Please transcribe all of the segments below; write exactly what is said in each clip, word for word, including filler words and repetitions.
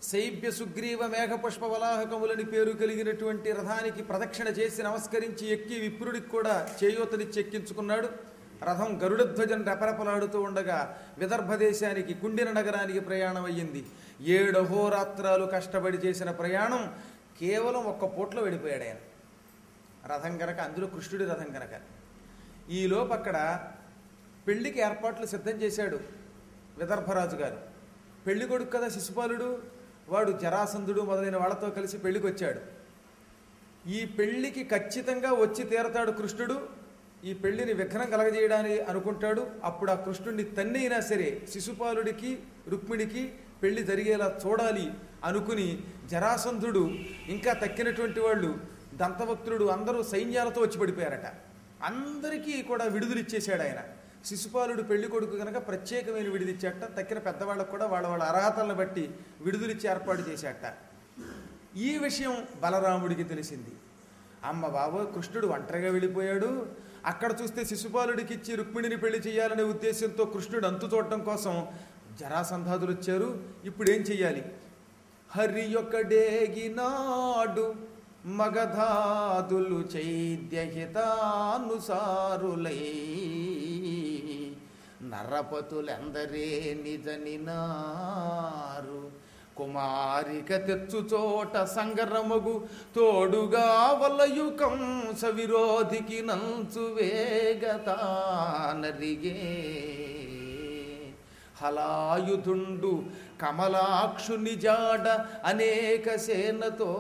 శైబ్య సుగ్రీవ మేఘపుష్ప వలాహకములని పేరు కలిగినటువంటి రథానికి ప్రదక్షిణ చేసి నమస్కరించి ఎక్కి విప్రుడికి కూడా చేయూతనిచ్చి ఎక్కించుకున్నాడు. రథం గరుడధ్వజం రెపరెపలాడుతూ ఉండగా విదర్భ దేశానికి కుండిన నగరానికి ప్రయాణం అయ్యింది. ఏడు అహోరాత్రాలు కష్టపడి చేసిన ప్రయాణం కేవలం ఒక్క పూటలో వెళ్ళిపోయాడు ఆయన. రథం కనుక, అందులో కృష్ణుడి రథం కనుక. ఈలోపు అక్కడ పెళ్లికి ఏర్పాట్లు సిద్ధం చేశాడు విదర్భరాజు గారు. పెళ్లి కొడుకు కదా శిశుపాలుడు, వాడు జరాసంధుడు మొదలైన వాళ్ళతో కలిసి పెళ్లికి వచ్చాడు. ఈ పెళ్లికి ఖచ్చితంగా వచ్చి తీరతాడు కృష్ణుడు. ఈ పెళ్లిని విఘ్నం కలగజేయడానికి అనుకుంటాడు. అప్పుడు ఆ కృష్ణుడిని తన్ని అయినా సరే శిశుపాలుడికి రుక్మిణికి పెళ్లి జరిగేలా చూడాలి అనుకుని జరాసంధుడు ఇంకా తక్కినటువంటి వాళ్ళు దంతవక్తుడు అందరూ సైన్యాలతో వచ్చి పడిపోయారట. అందరికీ కూడా విడుదలిచ్చేశాడు ఆయన. శిశుపాలుడు పెళ్లి కొడుకు కనుక ప్రత్యేకమైన విడుదలిచ్చాట. తక్కిన పెద్దవాళ్ళకు కూడా వాళ్ళ వాళ్ళ అర్హతలను బట్టి విడుదలిచ్చి ఏర్పాటు చేశాట. ఈ విషయం బలరాముడికి తెలిసింది. అమ్మ బాబో, కృష్ణుడు ఒంటరిగా వెళ్ళిపోయాడు. అక్కడ చూస్తే శిశుపాలుడికి ఇచ్చి రుక్మిణిని పెళ్లి చేయాలనే ఉద్దేశంతో కృష్ణుడు అంతు చూడటం కోసం జరాసంధాదులు వచ్చారు. ఇప్పుడు ఏం చెయ్యాలి? హరి యొక్కడేగినాడు మగధాదులు చైద్యహితానుసారులై నరపతులెందరే నిజనినారు కుమారిక తెచ్చు చోట సంగరమగు తోడుగా వలయుకం సవిరోధికి నంచు వేగతానరిగే హలాయుధుండు కమలాక్షుని జాడ అనేక సేనతో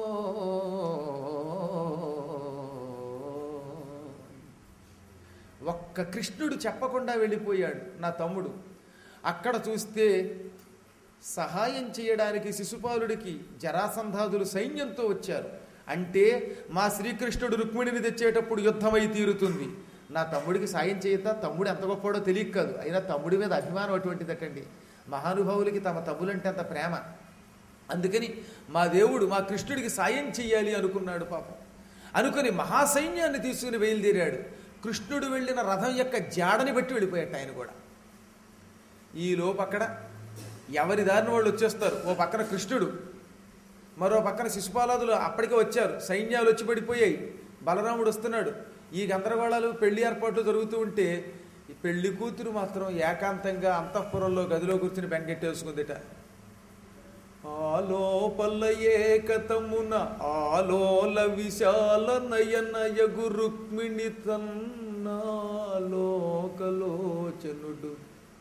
ఒక్క కృష్ణుడు చెప్పకుండా వెళ్ళిపోయాడు నా తమ్ముడు. అక్కడ చూస్తే సహాయం చేయడానికి శిశుపాలుడికి జరాసంధాదులు సైన్యంతో వచ్చారు. అంటే మా శ్రీకృష్ణుడు రుక్మిణిని తెచ్చేటప్పుడు యుద్ధమై తీరుతుంది. నా తమ్ముడికి సాయం చేయతా, తమ్ముడు ఎంత గొప్పడో తెలియక కాదు, అయినా తమ్ముడి మీద అభిమానం అటువంటిదటండి. మహానుభావులకి తమ తమ్ములంటే అంత ప్రేమ. అందుకని మా దేవుడు మా కృష్ణుడికి సాయం చెయ్యాలి అనుకున్నాడు పాపం. అనుకుని మహాసైన్యాన్ని తీసుకుని బయలుదేరాడు. కృష్ణుడు వెళ్ళిన రథం యొక్క జాడని బట్టి వెళ్ళిపోయాడు ఆయన కూడా. ఈలోపు అక్కడ ఎవరి దారిని వాళ్ళు వచ్చేస్తారు. ఓ పక్కన కృష్ణుడు, మరో పక్కన శిశుపాలాదులు అప్పటికే వచ్చారు. సైన్యాలు వచ్చి పడిపోయాయి. బలరాముడు వస్తున్నాడు. ఈ గందరగోళాలు పెళ్లి ఏర్పాట్లు జరుగుతూ ఉంటే ఈ పెళ్లి కూతురు మాత్రం ఏకాంతంగా అంతఃపురంలో గదిలో కూర్చుని బెంగెట్టేసుకుందిట. ఆలోపల ఏకతమున ఆలోల విశాల నయనయగు రుక్మిణి తన్నాలోకలోచనుడు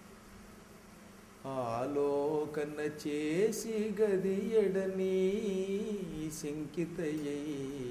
ఆలోకన చేసి గదియడని శంకితయ్యై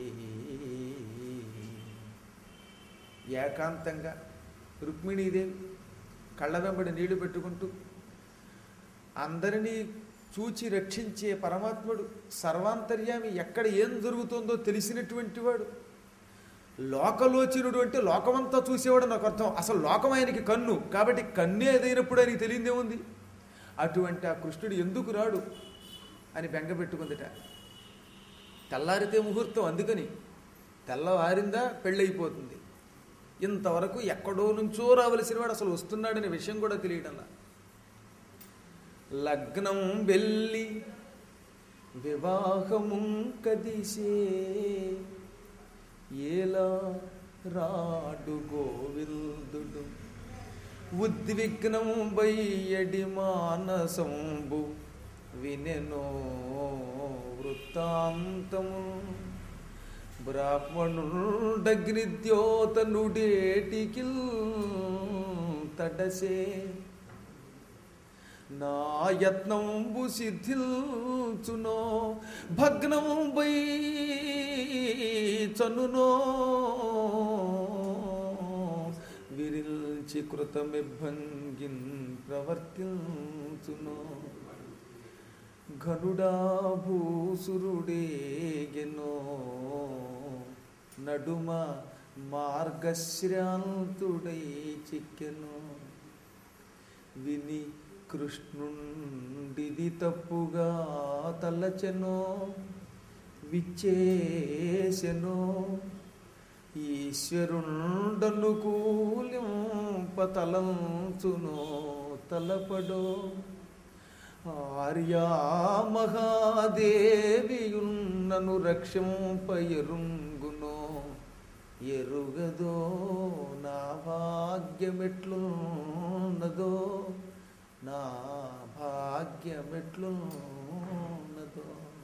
ఏకాంతంగా రుక్మిణీదేవి కళ్ళ వెంబడి నీళ్లు పెట్టుకుంటూ అందరినీ చూచి రక్షించే పరమాత్ముడు, సర్వాంతర్యామి, ఎక్కడ ఏం జరుగుతుందో తెలిసినటువంటి వాడు, లోకలోచనుడు అంటే లోకమంతా చూసేవాడు నాకు అర్థం. అసలు లోకం ఆయనకి కన్ను కాబట్టి కన్ను ఏదైనప్పుడు ఆయనకి తెలియదేముంది. అటువంటి ఆ కృష్ణుడు ఎందుకు రాడు అని బెంగ పెట్టుకుందిట. తెల్లారితే ముహూర్తం, అందుకని తెల్లవారిందా పెళ్ళైపోతుంది. ఇంతవరకు ఎక్కడో నుంచో రావలసిన వాడు అసలు వస్తున్నాడనే విషయం కూడా తెలియటంలా. లగ్నం వెళ్ళి వివాహము కదిసే ఏలా రాడు గోవిందుడు ఉద్విగ్నం బయ్యడి మానసంబు వినెనో వృత్తాంతము బ్రాహ్మణుడగ్నిద్యోతనుడేటికిల్ తడసే నా యత్నంబు సిద్ధిల్చునో భగ్నంబై చనునో విరిల్చి కృతమిభంగిన్ ప్రవర్తించునో ఘనుడా భూసురుడేగెనో నడుమ మార్గశ్రాంతుడై చిక్కెను విని కృష్ణుండిది తప్పుగా తలచెనో విచ్చేసెనో ఈశ్వరుండనుకూలింప తలంచునో తలపడో ఆర్యా మహాదేవియున్నను రక్షంపయరుంగునో ఎరుగదో నా భాగ్యమెట్లున్నదో నా భాగ్యమెట్లున్నదో.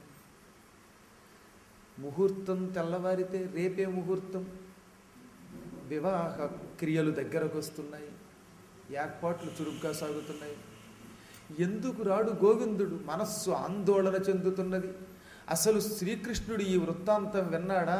ముహూర్తం తెల్లవారితే రేపే ముహూర్తం, వివాహ క్రియలు దగ్గరకు వస్తున్నాయి, ఏర్పాట్లు చురుగ్గా సాగుతున్నాయి. ఎందుకు రాడు గోవిందుడు? మనస్సు ఆందోళన చెందుతున్నది. అసలు శ్రీకృష్ణుడు ఈ వృత్తాంతం విన్నాడా?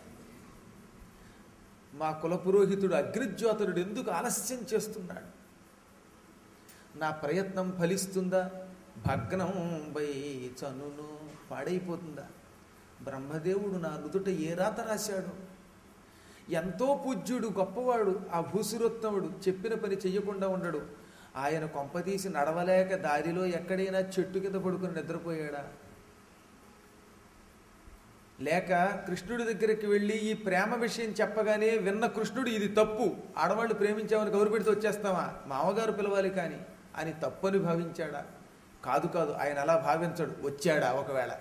మా కులపురోహితుడు అగ్నిజ్యోతుడు ఎందుకు ఆలస్యం చేస్తున్నాడు? నా ప్రయత్నం ఫలిస్తుందా? భగ్నం వై చనును పాడైపోతుందా? బ్రహ్మదేవుడు నా నుదుట ఏ రాత రాశాడు? ఎంతో పూజ్యుడు, గొప్పవాడు ఆ భూసురోత్తముడు, చెప్పిన పని చెయ్యకుండా ఉండడు. ఆయన కొంపతీసి నడవలేక దారిలో ఎక్కడైనా చెట్టు కింద పడుకుని నిద్రపోయాడా? లేక కృష్ణుడి దగ్గరికి వెళ్ళి ఈ ప్రేమ విషయం చెప్పగానే విన్న కృష్ణుడు ఇది తప్పు, ఆడవాళ్ళు ప్రేమించామని కబురు పెడితే వచ్చేస్తామా, మామగారు పిలవాలి కానీ అని తప్పని భావించాడా? కాదు కాదు, ఆయన అలా భావించడు. వచ్చాడా? ఒకవేళ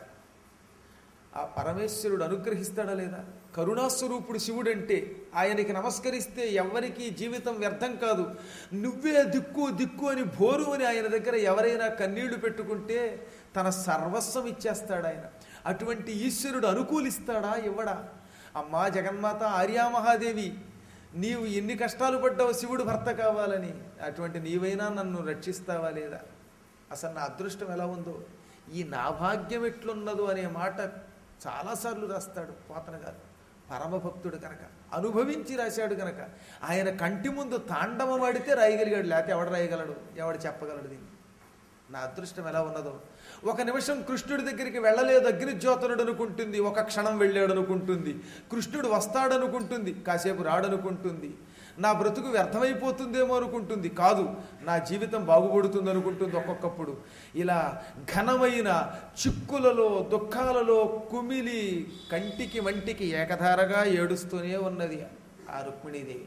ఆ పరమేశ్వరుడు అనుగ్రహిస్తాడా లేదా? కరుణాస్వరూపుడు శివుడంటే ఆయనకి నమస్కరిస్తే ఎవరికి జీవితం వ్యర్థం కాదు. నువ్వే దిక్కు దిక్కు అని భోరు అని ఆయన దగ్గర ఎవరైనా కన్నీళ్లు పెట్టుకుంటే తన సర్వస్వం ఇచ్చేస్తాడు ఆయన. అటువంటి ఈశ్వరుడు అనుకూలిస్తాడా? ఇవ్వడా? అమ్మా జగన్మాత ఆర్యామహాదేవి, నీవు ఎన్ని కష్టాలు పడ్డావు శివుడు భర్త కావాలని, అటువంటి నీవైనా నన్ను రక్షిస్తావా లేదా? అసలు నా అదృష్టం ఎలా ఉందో, ఈ నా భాగ్యం ఎట్లున్నదో అనే మాట చాలాసార్లు రాస్తాడు పోతన గారు. పరమభక్తుడు కనుక అనుభవించి రాశాడు కనుక ఆయన కంటి ముందు తాండవం ఆడితే రాయగలిగాడు, లేకపోతే ఎవడు రాయగలడు, ఎవడు చెప్పగలడు దీన్ని? నా అదృష్టం ఎలా ఉన్నదో. ఒక నిమిషం కృష్ణుడి దగ్గరికి వెళ్ళలేదు అగ్నిజ్యోతనుడు అనుకుంటుంది, ఒక క్షణం వెళ్ళాడు అనుకుంటుంది, కృష్ణుడు వస్తాడనుకుంటుంది, కాసేపు రాడనుకుంటుంది, నా బ్రతుకు వ్యర్థమైపోతుందేమో అనుకుంటుంది, కాదు నా జీవితం బాగుపడుతుంది అనుకుంటుంది. ఒక్కొక్కప్పుడు ఇలా ఘనమైన చిక్కులలో దుఃఖాలలో కుమిలి కంటికి వంటికి ఏకధారగా ఏడుస్తూనే ఉన్నది ఆ రుక్మిణీదేవి.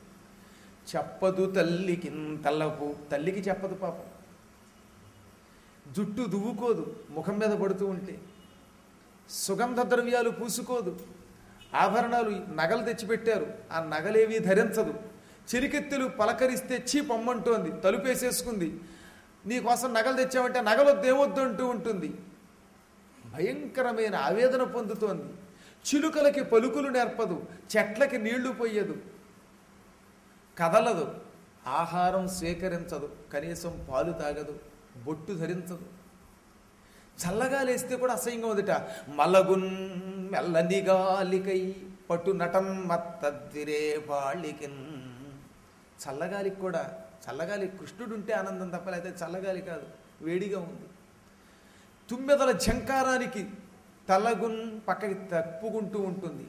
చెప్పదు తల్లికి తల్లపు, తల్లికి చెప్పదు పాపం. జుట్టు దువ్వుకోదు ముఖం మీద పడుతూ ఉంటే, సుగంధ ద్రవ్యాలు పూసుకోదు, ఆభరణాలు నగలు తెచ్చిపెట్టారు ఆ నగలేవి ధరించదు, చిరికెత్తులు పలకరిస్తే చీ పొమ్మంటోంది, తలుపేసేసుకుంది, నీకోసం నగలు తెచ్చామంటే నగలొద్దు ఏమొద్దు అంటూ ఉంటుంది, భయంకరమైన ఆవేదన పొందుతోంది. చిలుకలకి పలుకులు నేర్పదు, చెట్లకి నీళ్లు పొయ్యదు, కదలదు, ఆహారం స్వీకరించదు, కనీసం పాలు తాగదు, బొట్టు ధరించదు. చల్లగా లేస్తే కూడా అసహ్యంగా ఉందిట. మలగున్ మెల్లనిగాలికై పట్టు నటం మత్తద్దిరే బాళికిన్. చల్లగాలికి కూడా, చల్లగాలి కృష్ణుడు ఉంటే ఆనందం తప్ప, అయితే చల్లగాలి కాదు, వేడిగా ఉంది. తుమ్మెదల ఝంకారానికి తలగున్ పక్కకి తప్పుకుంటూ ఉంటుంది.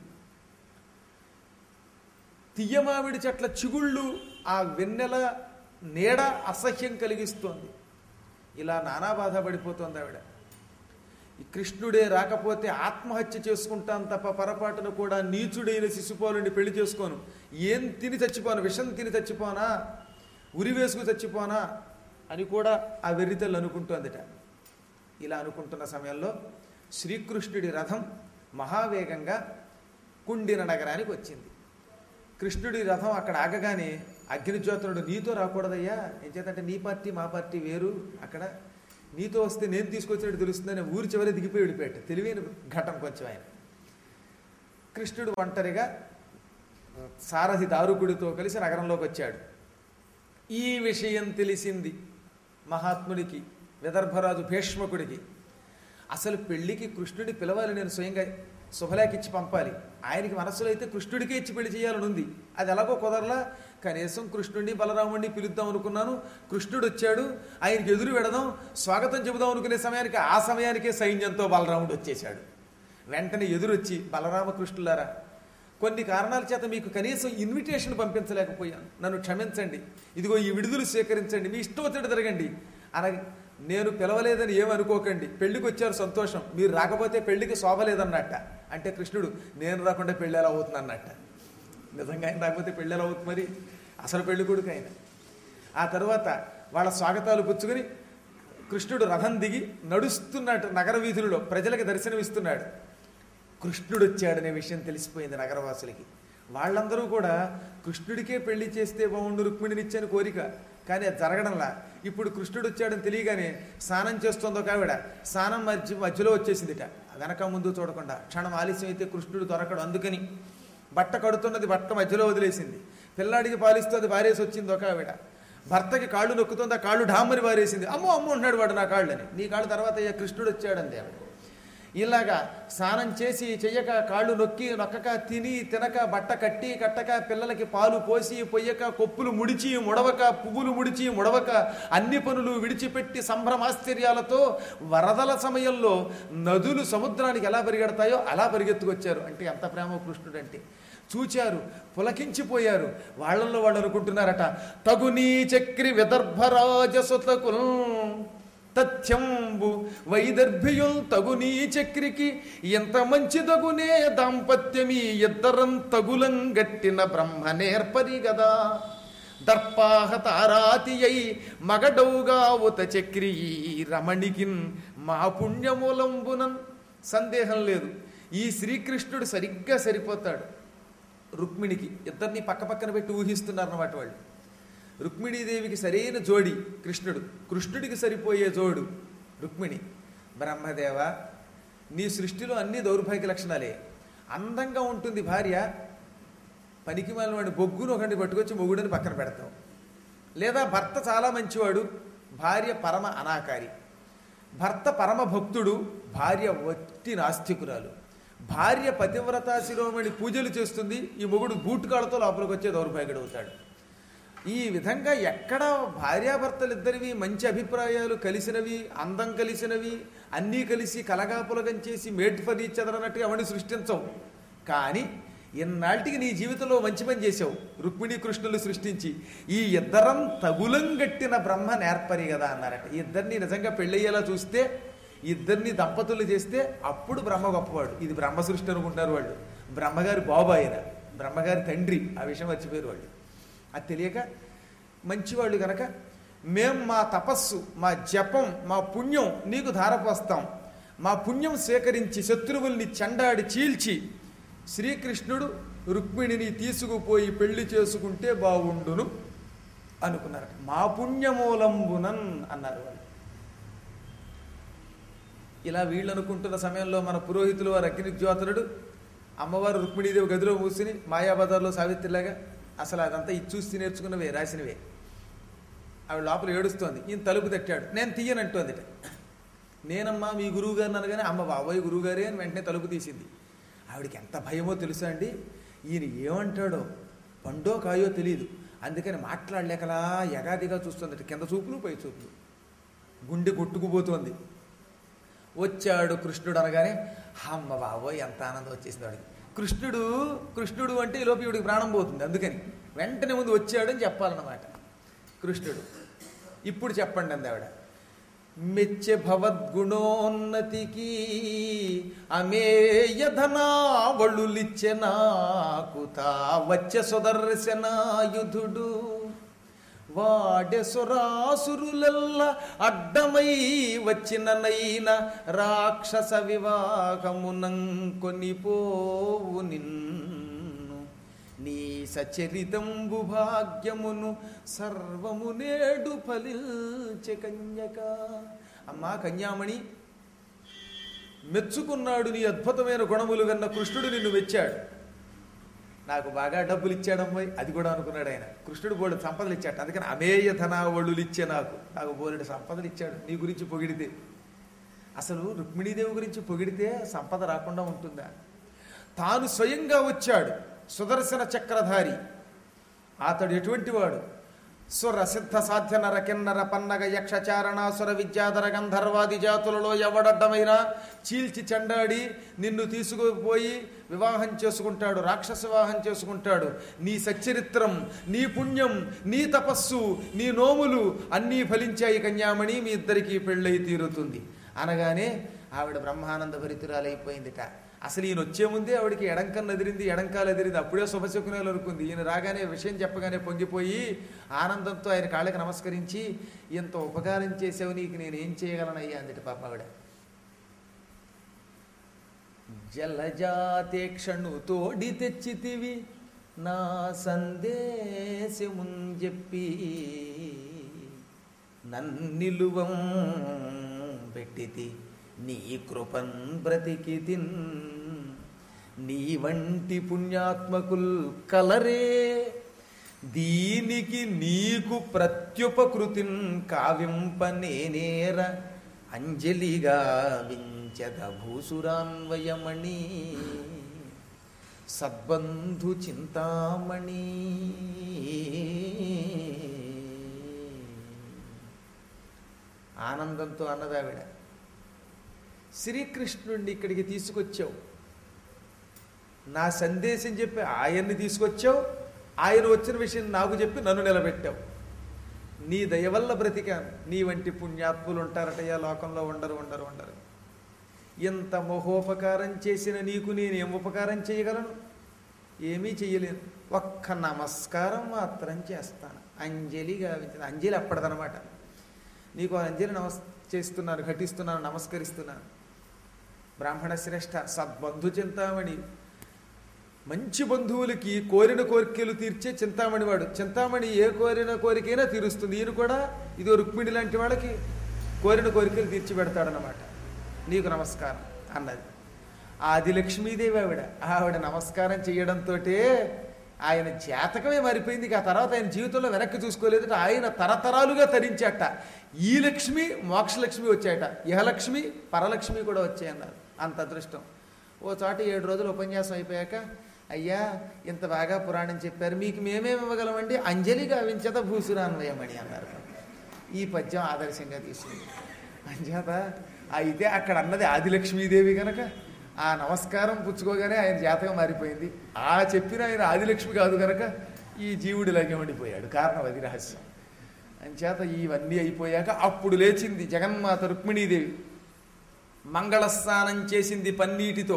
తియ్యమావిడి చెట్ల చిగుళ్ళు ఆ వెన్నెల నీడ అసహ్యం కలిగిస్తోంది. ఇలా నానా బాధ పడిపోతుంది ఆవిడ. ఈ కృష్ణుడే రాకపోతే ఆత్మహత్య చేసుకుంటాను తప్ప పొరపాటును కూడా నీచుడైన శిశుపాలుని పెళ్లి చేసుకోను, ఏం తిని చచ్చిపోను, విషం తిని చచ్చిపోనా, ఉరి వేసుకు చచ్చిపోనా అని కూడా ఆ వెర్రితల్లి అనుకుంటోందిట. ఇలా అనుకుంటున్న సమయంలో శ్రీకృష్ణుడి రథం మహావేగంగా కుండిన నగరానికి వచ్చింది. కృష్ణుడి రథం అక్కడ ఆగగానే అగ్నిజ్యోతునుడు, నీతో రాకూడదయ్యా, ఏం చేతంటే నీ పార్టీ మా పార్టీ వేరు, అక్కడ నీతో వస్తే నేను తీసుకొచ్చినట్టు తెలుస్తుందని ఊరి చివరి దిగిపోయి వెళ్ళిపోయాడు. తెలివైన ఘటన కొంచెం ఆయన. కృష్ణుడు ఒంటరిగా సారథి దారుకుడితో కలిసి నగరంలోకి వచ్చాడు. ఈ విషయం తెలిసింది మహాత్ముడికి, విదర్భరాజు భీష్మకుడికి. అసలు పెళ్లికి కృష్ణుడి పిలవాలి, నేను స్వయంగా శుభలేఖ ఇచ్చి పంపాలి, ఆయనకి మనస్సులో అయితే కృష్ణుడికే ఇచ్చి పెళ్లి చేయాలని ఉంది, అది ఎలాగో కుదరలా. కనీసం కృష్ణుడిని బలరాముడిని పిలుద్దాం అనుకున్నాను, కృష్ణుడు వచ్చాడు, ఆయనకి ఎదురు పెడదాం, స్వాగతం చెబుదాం అనుకునే సమయానికి ఆ సమయానికే సైన్యంతో బలరాముడు వచ్చేశాడు. వెంటనే ఎదురొచ్చి, బలరామకృష్ణులారా, కొన్ని కారణాల చేత మీకు కనీసం ఇన్విటేషన్ పంపించలేకపోయాను, నన్ను క్షమించండి, ఇదిగో ఈ విడుదల స్వీకరించండి, మీ ఇష్టం వచ్చినట్టు తిరగండి అనగా, నేను పిలవలేదని ఏమనుకోకండి, పెళ్లికి వచ్చారు సంతోషం, మీరు రాకపోతే పెళ్లికి శోభ లేదన్నట్ట. అంటే కృష్ణుడు, నేను రాకుండా పెళ్ళి ఎలా అవుతుంది అన్నట్ట. నిజంగా ఆయన రాకపోతే పెళ్ళి ఎలా అవుతుంది మరి, అసలు పెళ్లి కొడుకు ఆయన. ఆ తర్వాత వాళ్ళ స్వాగతాలు పుచ్చుకొని కృష్ణుడు రథం దిగి నడుస్తున్నట్టు నగర వీధులలో ప్రజలకు దర్శనమిస్తున్నాడు. కృష్ణుడు వచ్చాడనే విషయం తెలిసిపోయింది నగరవాసులకి. వాళ్ళందరూ కూడా కృష్ణుడికే పెళ్లి చేస్తే బాగుండు రుక్మిణినిచ్చని కోరిక, కానీ అది జరగడంలా. ఇప్పుడు కృష్ణుడు వచ్చాడని తెలియగానే స్నానం చేస్తోంది ఒక ఆవిడ. స్నానం మధ్య మధ్యలో వచ్చేసిందిట, వెనక ముందు చూడకుండా. క్షణం ఆలస్యం అయితే కృష్ణుడు దొరకడు, అందుకని బట్ట కడుతున్నది బట్ట మధ్యలో వదిలేసింది. పిల్లాడికి పాలిస్తుంది వారేసి వచ్చింది ఒక ఆవిడ. భర్తకి కాళ్ళు నొక్కుతుంది, ఆ కాళ్ళు ఢామ్మని వారేసింది. అమ్మో అమ్మో ఉన్నాడు వాడు నా కాళ్ళని. నీ కాళ్ళు తర్వాత అయ్యా కృష్ణుడు వచ్చాడంది ఆవిడ. ఇలాగా స్నానం చేసి చెయ్యక, కాళ్ళు నొక్కి నొక్కక, తిని తినక, బట్ట కట్టి కట్టక, పిల్లలకి పాలు పోసి పొయ్యక, కొప్పులు ముడిచి ముడవక, పువ్వులు ముడిచి ముడవక, అన్ని పనులు విడిచిపెట్టి సంభ్రమాశ్చర్యాలతో వరదల సమయంలో నదులు సముద్రానికి ఎలా పరిగెడతాయో అలా పరిగెత్తుకొచ్చారు. అంటే ఎంత ప్రేమ కృష్ణుడు అంటే. చూచారు, పులకించిపోయారు. వాళ్ళల్లో వాళ్ళు అనుకుంటున్నారట, తగునీ చక్రి విదర్భరాజసుతకుల్ తథ్యంబు వైదర్భియుల్ తగునీ చక్రికి ఎంత మంచి తగునే దాంపత్యమీ ఇద్దరం తగులం గట్టిన బ్రహ్మ నేర్పరి గదా దర్పాహతారాతి అయి మగడౌగా ఉత చక్రి రమణికిన్ మా పుణ్యమూలంబునన్. సందేహం లేదు, ఈ శ్రీకృష్ణుడు సరిగ్గా సరిపోతాడు రుక్మిణికి. ఇద్దరిని పక్క పక్కన పెట్టి ఊహిస్తున్నారు అన్నమాట వాళ్ళు. రుక్మిణీదేవికి సరైన జోడి కృష్ణుడు, కృష్ణుడికి సరిపోయే జోడు రుక్మిణి. బ్రహ్మదేవ, నీ సృష్టిలో అన్ని దౌర్భాగ్య లక్షణాలే. అందంగా ఉంటుంది భార్య, పనికి మాలిన వాడిని బొగ్గును ఒకటి పట్టుకొచ్చి మొగుడిని పక్కన పెడతాం. లేదా భర్త చాలా మంచివాడు, భార్య పరమ అనాకారి. భర్త పరమ భక్తుడు, భార్య వట్టి నాస్తికురాలు. భార్య పతివ్రత శిరోమణి పూజలు చేస్తుంది, ఈ మొగుడు బూటుకాళ్ళతో లోపలికి వచ్చే దౌర్భాగ్యుడు అవుతాడు. ఈ విధంగా ఎక్కడ భార్యాభర్తలిద్దరివి మంచి అభిప్రాయాలు కలిసినవి, అందం కలిసినవి, అన్నీ కలిసి కలగాపులగం చేసి మేట్ ఫర్ ఈచ్ అదర్ అన్నట్టుగా అవన్నీ సృష్టించవు. కానీ ఇన్నాళ్ళకి నీ జీవితంలో మంచి పని చేసావు, రుక్మిణీ కృష్ణులు సృష్టించి. ఈ ఇద్దరం తగులం గట్టిన బ్రహ్మ నేర్పరి కదా అన్నారట. ఈ ఇద్దరిని నిజంగా పెళ్ళయ్యేలా చూస్తే, ఇద్దరిని దంపతులు చేస్తే అప్పుడు బ్రహ్మ గొప్పవాడు. ఇది బ్రహ్మ సృష్టి అనుకుంటారు వాళ్ళు. బ్రహ్మగారి బాబు ఆయన, బ్రహ్మగారి తండ్రి. ఆ విషయం మర్చిపోయారు వాళ్ళు. అది తెలియక మంచివాళ్ళు కనుక మేం మా తపస్సు, మా జపం, మా పుణ్యం నీకు ధారపోస్తాం. మా పుణ్యం స్వీకరించి శత్రువుల్ని చెండాడి చీల్చి శ్రీకృష్ణుడు రుక్మిణిని తీసుకుపోయి పెళ్లి చేసుకుంటే బాగుండును అనుకున్నారట. మా పుణ్యమూలంబునన్ అన్నారు వాళ్ళు. ఇలా వీళ్ళు అనుకుంటున్న సమయంలో మన పురోహితులు వారు అగ్నిజ్యోతులుడు అమ్మవారు రుక్మిణీదేవి గదిలో మూసుని మాయాబజార్లో సావిత్రిలాగా, అసలు అదంతా ఇది చూసి నేర్చుకున్నవే, రాసినవే. ఆవిడ లోపల ఏడుస్తోంది. ఈయన తలుపు తట్టాడు. నేను తీయనంటోందిట. నేనమ్మా మీ గురువు గారిని అనగానే అమ్మ బాబోయ్ గురువుగారే అని వెంటనే తలుపు తీసింది. ఆవిడకి ఎంత భయమో తెలుసా అండి. ఈయన ఏమంటాడో పండో కాయో తెలియదు, అందుకని మాట్లాడలేకలా యగాదిగా చూస్తుందట. కింద చూపులు పై చూపులు, గుండె కొట్టుకుపోతోంది. వచ్చాడు కృష్ణుడు అనగానే అమ్మ బాబోయ్ ఎంత ఆనందం వచ్చేసింది వాడికి. కృష్ణుడు కృష్ణుడు అంటే ఈ లోపు ఈవిడికి ప్రాణం పోతుంది, అందుకని వెంటనే ముందు వచ్చాడని చెప్పాలన్నమాట. కృష్ణుడు ఇప్పుడు చెప్పండి అంది ఆవిడ. మెచ్చె భవద్గుణోన్నతికి అమేయధనావళులిచ్చె నాకు తా వచ్చె సుదర్శనాయుధుడు వాడె సురాసురులెల్ల అడ్డమై వచ్చిననైన రాక్షస వివాహమునం కొనిపోవు నిన్ను నీ సచరితంబు భాగ్యమును సర్వము నేడు ఫలించె కన్యక. అమ్మా కన్యామణి, మెచ్చుకున్నాడు నీ అద్భుతమైన గుణములు కన్న కృష్ణుడు నిన్ను మెచ్చాడు. నాకు బాగా డబ్బులు ఇచ్చాడమ్మాయి, అది కూడా అనుకున్నాడు ఆయన. కృష్ణుడు బోలెడు సంపదలు ఇచ్చాడు, అందుకని అమేయ ధనావళులు ఇచ్చే నాకు నాకు బోలెడు సంపదలు ఇచ్చాడు. నీ గురించి పొగిడితే, అసలు రుక్మిణీదేవి గురించి పొగిడితే సంపద రాకుండా ఉంటుందా? తాను స్వయంగా వచ్చాడు, సుదర్శన చక్రధారి. అతడు ఎటువంటి వాడు? సుర సిద్ధ సాధ్య నర కిన్నర పన్నగ యక్షచారణాసుర విద్యాధర గంధర్వాది జాతులలో ఎవడడ్డమైనా చీల్చి చెండాడి నిన్ను తీసుకుపోయి వివాహం చేసుకుంటాడు, రాక్షస వివాహం చేసుకుంటాడు. నీ సచ్చరిత్రం, నీ పుణ్యం, నీ తపస్సు, నీ నోములు అన్నీ ఫలించాయి కన్యామణి, మీ ఇద్దరికీ పెళ్ళై తీరుతుంది అనగానే ఆవిడ బ్రహ్మానంద భరితురాలైపోయిందిట. అసలు ఈయన వచ్చే ముందే ఆవిడికి ఎడంకన్ను ఎదిరింది, ఎడంకాలు ఎదిరింది. అప్పుడే శుభశకునాలు అనుకుంది. ఈయన రాగానే విషయం చెప్పగానే పొంగిపోయి ఆనందంతో ఆయన కాళ్ళకి నమస్కరించి, ఇంత ఉపకారం చేసావు, నీకు నేనేం చేయగలనయ్యా అందుటి పాప ఆవిడ. జలజాతేక్షణు తోడి తెచ్చితివి నా సందేశమున్ చెప్పి నన్నిలువం పెట్టితి నీ కృపన్ బ్రతికితిన్ నీ వంటి పుణ్యాత్మకుల్ కలరే దీనికి నీకు ప్రత్యుపకృతిన్ కావింప నేనేర అంజలిగా వించద భూసురాన్వయమణి సద్బంధు చింతామణి. ఆనందంతో అన్నదావిడ, శ్రీకృష్ణుడిని ఇక్కడికి తీసుకొచ్చావు, నా సందేశం చెప్పి ఆయన్ని తీసుకొచ్చావు, ఆయన వచ్చిన విషయం నాకు చెప్పి నన్ను నిలబెట్టావు. నీ దయ వల్ల బ్రతికాను. నీ వంటి పుణ్యాత్ములు ఉంటారటయ్యా లోకంలో, ఉండరు ఉండరు ఉండరు. ఎంత మహోపకారం చేసిన నీకు నేనేం ఉపకారం చేయగలను? ఏమీ చెయ్యలేను. ఒక్క నమస్కారం మాత్రం చేస్తాను. అంజలి గావించిన అంజలి అప్పటిదనమాట. నీకు అంజలి నమస్ చేస్తున్నాను, ఘటిస్తున్నాను, నమస్కరిస్తున్నాను. బ్రాహ్మణ శ్రేష్ఠ సద్బంధు చింతామణి. మంచి బంధువులకి కోరిన కోరికలు తీర్చే చింతామణి వాడు. చింతామణి ఏ కోరిన కోరికైనా తీరుస్తుంది. ఈయన కూడా ఇదో రుక్మిణి లాంటి వాళ్ళకి కోరిన కోరికలు తీర్చి పెడతాడనమాట. నీకు నమస్కారం అన్నది. ఆది లక్ష్మీదేవి ఆవిడ. ఆవిడ నమస్కారం చేయడంతో ఆయన జాతకమే మారిపోయింది. ఆ తర్వాత ఆయన జీవితంలో వెనక్కి చూసుకోలేదు. ఆయన తరతరాలుగా తరించాట. ఈ లక్ష్మి మోక్షలక్ష్మి వచ్చాయట, ఇహలక్ష్మి పరలక్ష్మి కూడా వచ్చాయన్నారు. అంత అదృష్టం. ఓ చోట ఏడు రోజులు ఉపన్యాసం అయిపోయాక, అయ్యా ఇంత బాగా పురాణం చెప్పారు, మీకు మేమేమి ఇవ్వగలమండి? అంజలి గావించద భూసురాన్వయమణి అన్నారు. ఈ పద్యం ఆదర్శంగా తీసుకుంది. అంచేత అయితే అక్కడ అన్నది ఆదిలక్ష్మీదేవి కనుక ఆ నమస్కారం పుచ్చుకోగానే ఆయన జాతకం మారిపోయింది. ఆ చెప్పిన ఆయన ఆదిలక్ష్మి కాదు కనుక ఈ జీవుడిలాగే ఉండిపోయాడు. కారణం అది రహస్యం. అంచేత ఇవన్నీ అయిపోయాక అప్పుడు లేచింది జగన్మాత రుక్మిణీదేవి. మంగళస్నానం చేసింది పన్నీటితో,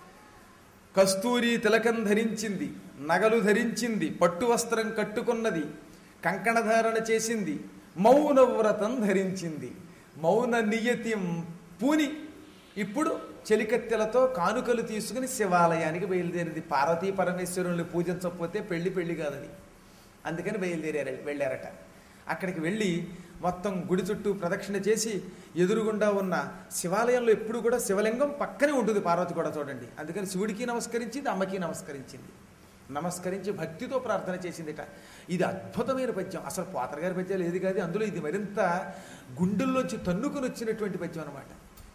కస్తూరి తిలకం ధరించింది, నగలు ధరించింది, పట్టు వస్త్రం కట్టుకున్నది, కంకణధారణ చేసింది, మౌన వ్రతం ధరించింది. మౌన నియతి పూని ఇప్పుడు చెలికత్తెలతో కానుకలు తీసుకుని శివాలయానికి బయలుదేరింది. పార్వతీ పరమేశ్వరుల్ని పూజించకపోతే పెళ్లి పెళ్లి కాదని అందుకని బయలుదేరారు వెళ్ళారట. అక్కడికి వెళ్ళి మొత్తం గుడి చుట్టూ ప్రదక్షిణ చేసి ఎదురుగుండా ఉన్న శివాలయంలో ఎప్పుడు కూడా శివలింగం పక్కనే ఉంటుంది. పార్వతి కూడా చూడండి. అందుకని శివుడికి నమస్కరించింది, అమ్మకి నమస్కరించింది. నమస్కరించి భక్తితో ప్రార్థన చేసిందిట. ఇది అద్భుతమైన పద్యం. అసలు పోతన గారి పద్యాలు ఏది కాదు, అందులో ఇది మరింత గుండెల్లోంచి తన్నుకుని వచ్చినటువంటి పద్యం అనమాట.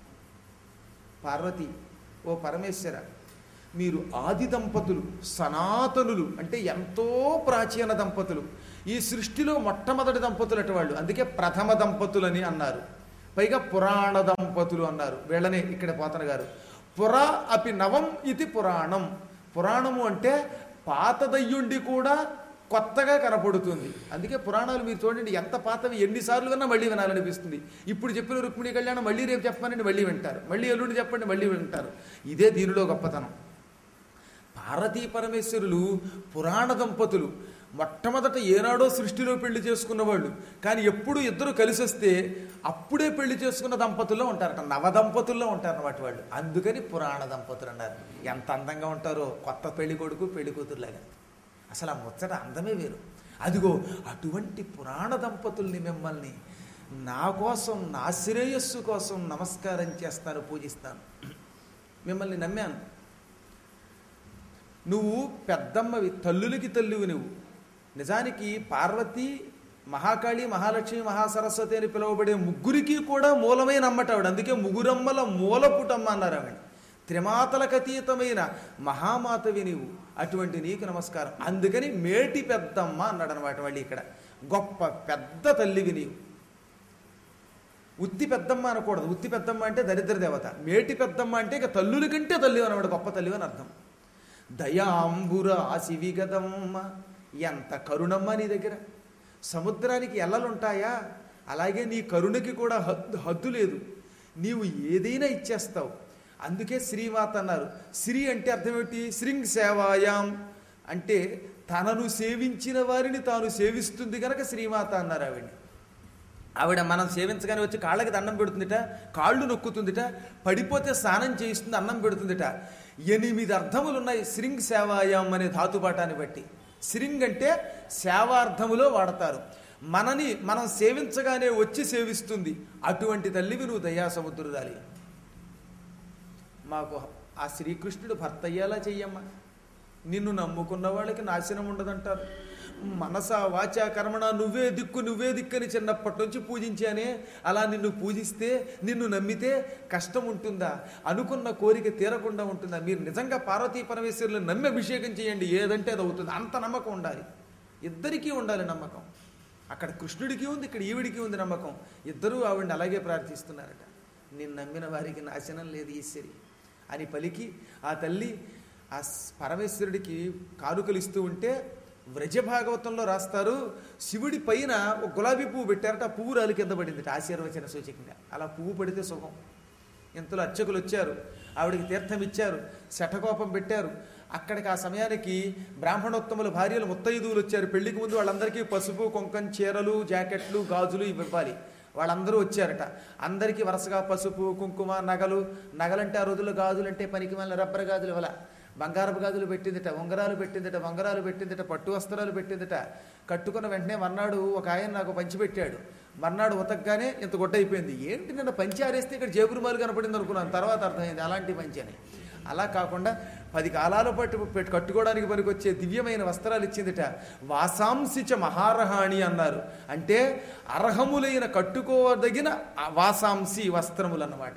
పార్వతి, ఓ పరమేశ్వర, మీరు ఆది దంపతులు, సనాతనులు, అంటే ఎంతో ప్రాచీన దంపతులు. ఈ సృష్టిలో మొట్టమొదటి దంపతులు అటు వాళ్ళు, అందుకే ప్రథమ దంపతులని అన్నారు. పైగా పురాణ దంపతులు అన్నారు వీళ్ళనే ఇక్కడ పోతన గారు. పురా అపి నవం ఇది పురాణం. పురాణము అంటే పాతదయ్యుండి కూడా కొత్తగా కనపడుతుంది. అందుకే పురాణాలు మీరు చూడండి, ఎంత పాతవి ఎన్నిసార్లు విన్నా మళ్ళీ వినాలనిపిస్తుంది. ఇప్పుడు చెప్పిన రుక్మిణి కళ్యాణం మళ్ళీ రేపు చెప్పానండి మళ్ళీ వింటారు, మళ్ళీ ఎల్లుండి చెప్పండి మళ్ళీ వింటారు. ఇదే దీనిలో గొప్పతనం. పార్వతీ పరమేశ్వరులు పురాణ దంపతులు. మొట్టమొదట ఏనాడో సృష్టిలో పెళ్లి చేసుకున్న వాళ్ళు, కానీ ఎప్పుడు ఇద్దరు కలిసి వస్తే అప్పుడే పెళ్లి చేసుకున్న దంపతుల్లో ఉంటారట, నవదంపతుల్లో ఉంటారన్నమాట వాళ్ళు. అందుకని పురాణ దంపతులు అన్నారు. ఎంత అందంగా ఉంటారో కొత్త పెళ్లి కొడుకు పెళ్లి కూతురులాగా. అసలు ఆ ముచ్చట అందమే వేరు. అదిగో అటువంటి పురాణ దంపతుల్ని మిమ్మల్ని నా కోసం, నా శ్రేయస్సు కోసం నమస్కారం చేస్తాను, పూజిస్తాను. మిమ్మల్ని నమ్మాను. నువ్వు పెద్దమ్మవి, తల్లులకి తల్లివి నువ్వు. నిజానికి పార్వతి, మహాకాళి, మహాలక్ష్మి, మహాసరస్వతి అని పిలువబడే ముగ్గురికి కూడా మూలమైన అమ్మటావిడ. అందుకే ముగురమ్మల మూలపుటమ్మ అన్నారు ఆవిడ. త్రిమాతలకు అతీతమైన మహామాతవి నీవు. అటువంటి నీకు నమస్కారం. అందుకని మేటి పెద్దమ్మ అన్నాడు అనమాట. మళ్ళీ ఇక్కడ గొప్ప పెద్ద తల్లివి నీవు. ఉత్తి పెద్దమ్మ అనకూడదు. ఉత్తి పెద్దమ్మ అంటే దరిద్ర దేవత. మేటి పెద్దమ్మ అంటే ఇక తల్లుల కంటే తల్లి అనమాట, గొప్ప తల్లి అని అర్థం. దయాంబురాసి విగదమ్మ, ఎంత కరుణమ్మ నీ దగ్గర. సముద్రానికి ఎల్లలుంటాయా? అలాగే నీ కరుణకి కూడా హద్దు హద్దు లేదు. నీవు ఏదైనా ఇచ్చేస్తావు. అందుకే శ్రీమాత అన్నారు. శ్రీ అంటే అర్థం ఏమిటి? శృంగ్ సేవాయాం అంటే తనను సేవించిన వారిని తాను సేవిస్తుంది కనుక శ్రీమాత అన్నారు ఆవిడ్ని. ఆవిడ మనం సేవించగానే వచ్చి కాళ్ళకి దండం పెడుతుందిట, కాళ్ళు నొక్కుతుందిట, పడిపోతే స్నానం చేయిస్తుంది, అన్నం పెడుతుందిట. ఎనిమిది అర్థములు ఉన్నాయి శృంగ్ సేవాయాం అనే ధాతుపాఠాన్ని బట్టి. శృంగ్ అంటే సేవార్థములో వాడతారు. మనని మనం సేవించగానే వచ్చి సేవిస్తుంది. అటువంటి తల్లివి నువ్వు దయాసముద్రురాలి. మాకు ఆ శ్రీకృష్ణుడు భర్త అయ్యేలా చెయ్యమ్మా. నిన్ను నమ్ముకున్న వాళ్ళకి నాశనం ఉండదంటారు. మనస వాచ కర్మణ నువ్వే దిక్కు నువ్వే దిక్కని చిన్నప్పటి నుంచి పూజించానే, అలా నిన్ను పూజిస్తే నిన్ను నమ్మితే కష్టం ఉంటుందా? అనుకున్న కోరిక తీరకుండా ఉంటుందా? మీరు నిజంగా పార్వతీ పరమేశ్వరులను నమ్మి అభిషేకం చేయండి, ఏదంటే అది అవుతుంది. అంత నమ్మకం ఉండాలి, ఇద్దరికీ ఉండాలి నమ్మకం. అక్కడ కృష్ణుడికి ఉంది, ఇక్కడ ఈవిడికి ఉంది నమ్మకం. ఇద్దరూ ఆవిడని అలాగే ప్రార్థిస్తున్నారట. నిన్ను నమ్మిన వారికి నాశనం లేదు ఈశ్వరి అని పలికి ఆ తల్లి ఆ పరమేశ్వరుడికి కానుకలు ఇస్తూ ఉంటే వ్రజభాగవతంలో రాస్తారు, శివుడి పైన ఒక గులాబీ పువ్వు పెట్టారట, ఆ పువ్వు రాలి కింద పడింది ఆశీర్వచన సూచకంగా. అలా పువ్వు పడితే సుఖం. ఇంతలో అర్చకులు వచ్చారు, ఆవిడికి తీర్థం ఇచ్చారు, శఠకోపం పెట్టారు. అక్కడికి ఆ సమయానికి బ్రాహ్మణోత్తముల భార్యలు ముత్తైదువులు వచ్చారు. పెళ్లికి ముందు వాళ్ళందరికీ పసుపు కుంకం చీరలు జాకెట్లు గాజులు ఇవి ఇవ్వాలి. వాళ్ళందరూ వచ్చారట. అందరికీ వరుసగా పసుపు కుంకుమ నగలు, నగలంటే ఆ రోజుల్లో గాజులు అంటే పనికి మళ్ళీ రబ్బర్ గాజులు ఇవ్వాల, బంగారపు గాజులు పెట్టిందిట, ఉంగరాలు పెట్టిందిట, వంగరాలు పెట్టిందిట, పట్టు వస్త్రాలు పెట్టిందిట. కట్టుకున్న వెంటనే మర్నాడు ఒక ఆయన నాకు పంచి పెట్టాడు. మర్నాడు ఉతకగానే ఇంత గొడ్డ అయిపోయింది. ఏంటి నిన్న పంచి ఆరేస్తే ఇక్కడ జేబురుమాలు కనపడింది అనుకున్నాను, తర్వాత అర్థమైంది అలాంటి పంచి అని. అలా కాకుండా పది కాలాల పాటు పెట్టి కట్టుకోవడానికి పనికొచ్చే దివ్యమైన వస్త్రాలు ఇచ్చిందిట. వాసాంసిచ మహారహాణి అన్నారు, అంటే అర్హములైన కట్టుకోదగిన వాసాంసి వస్త్రములు అన్నమాట.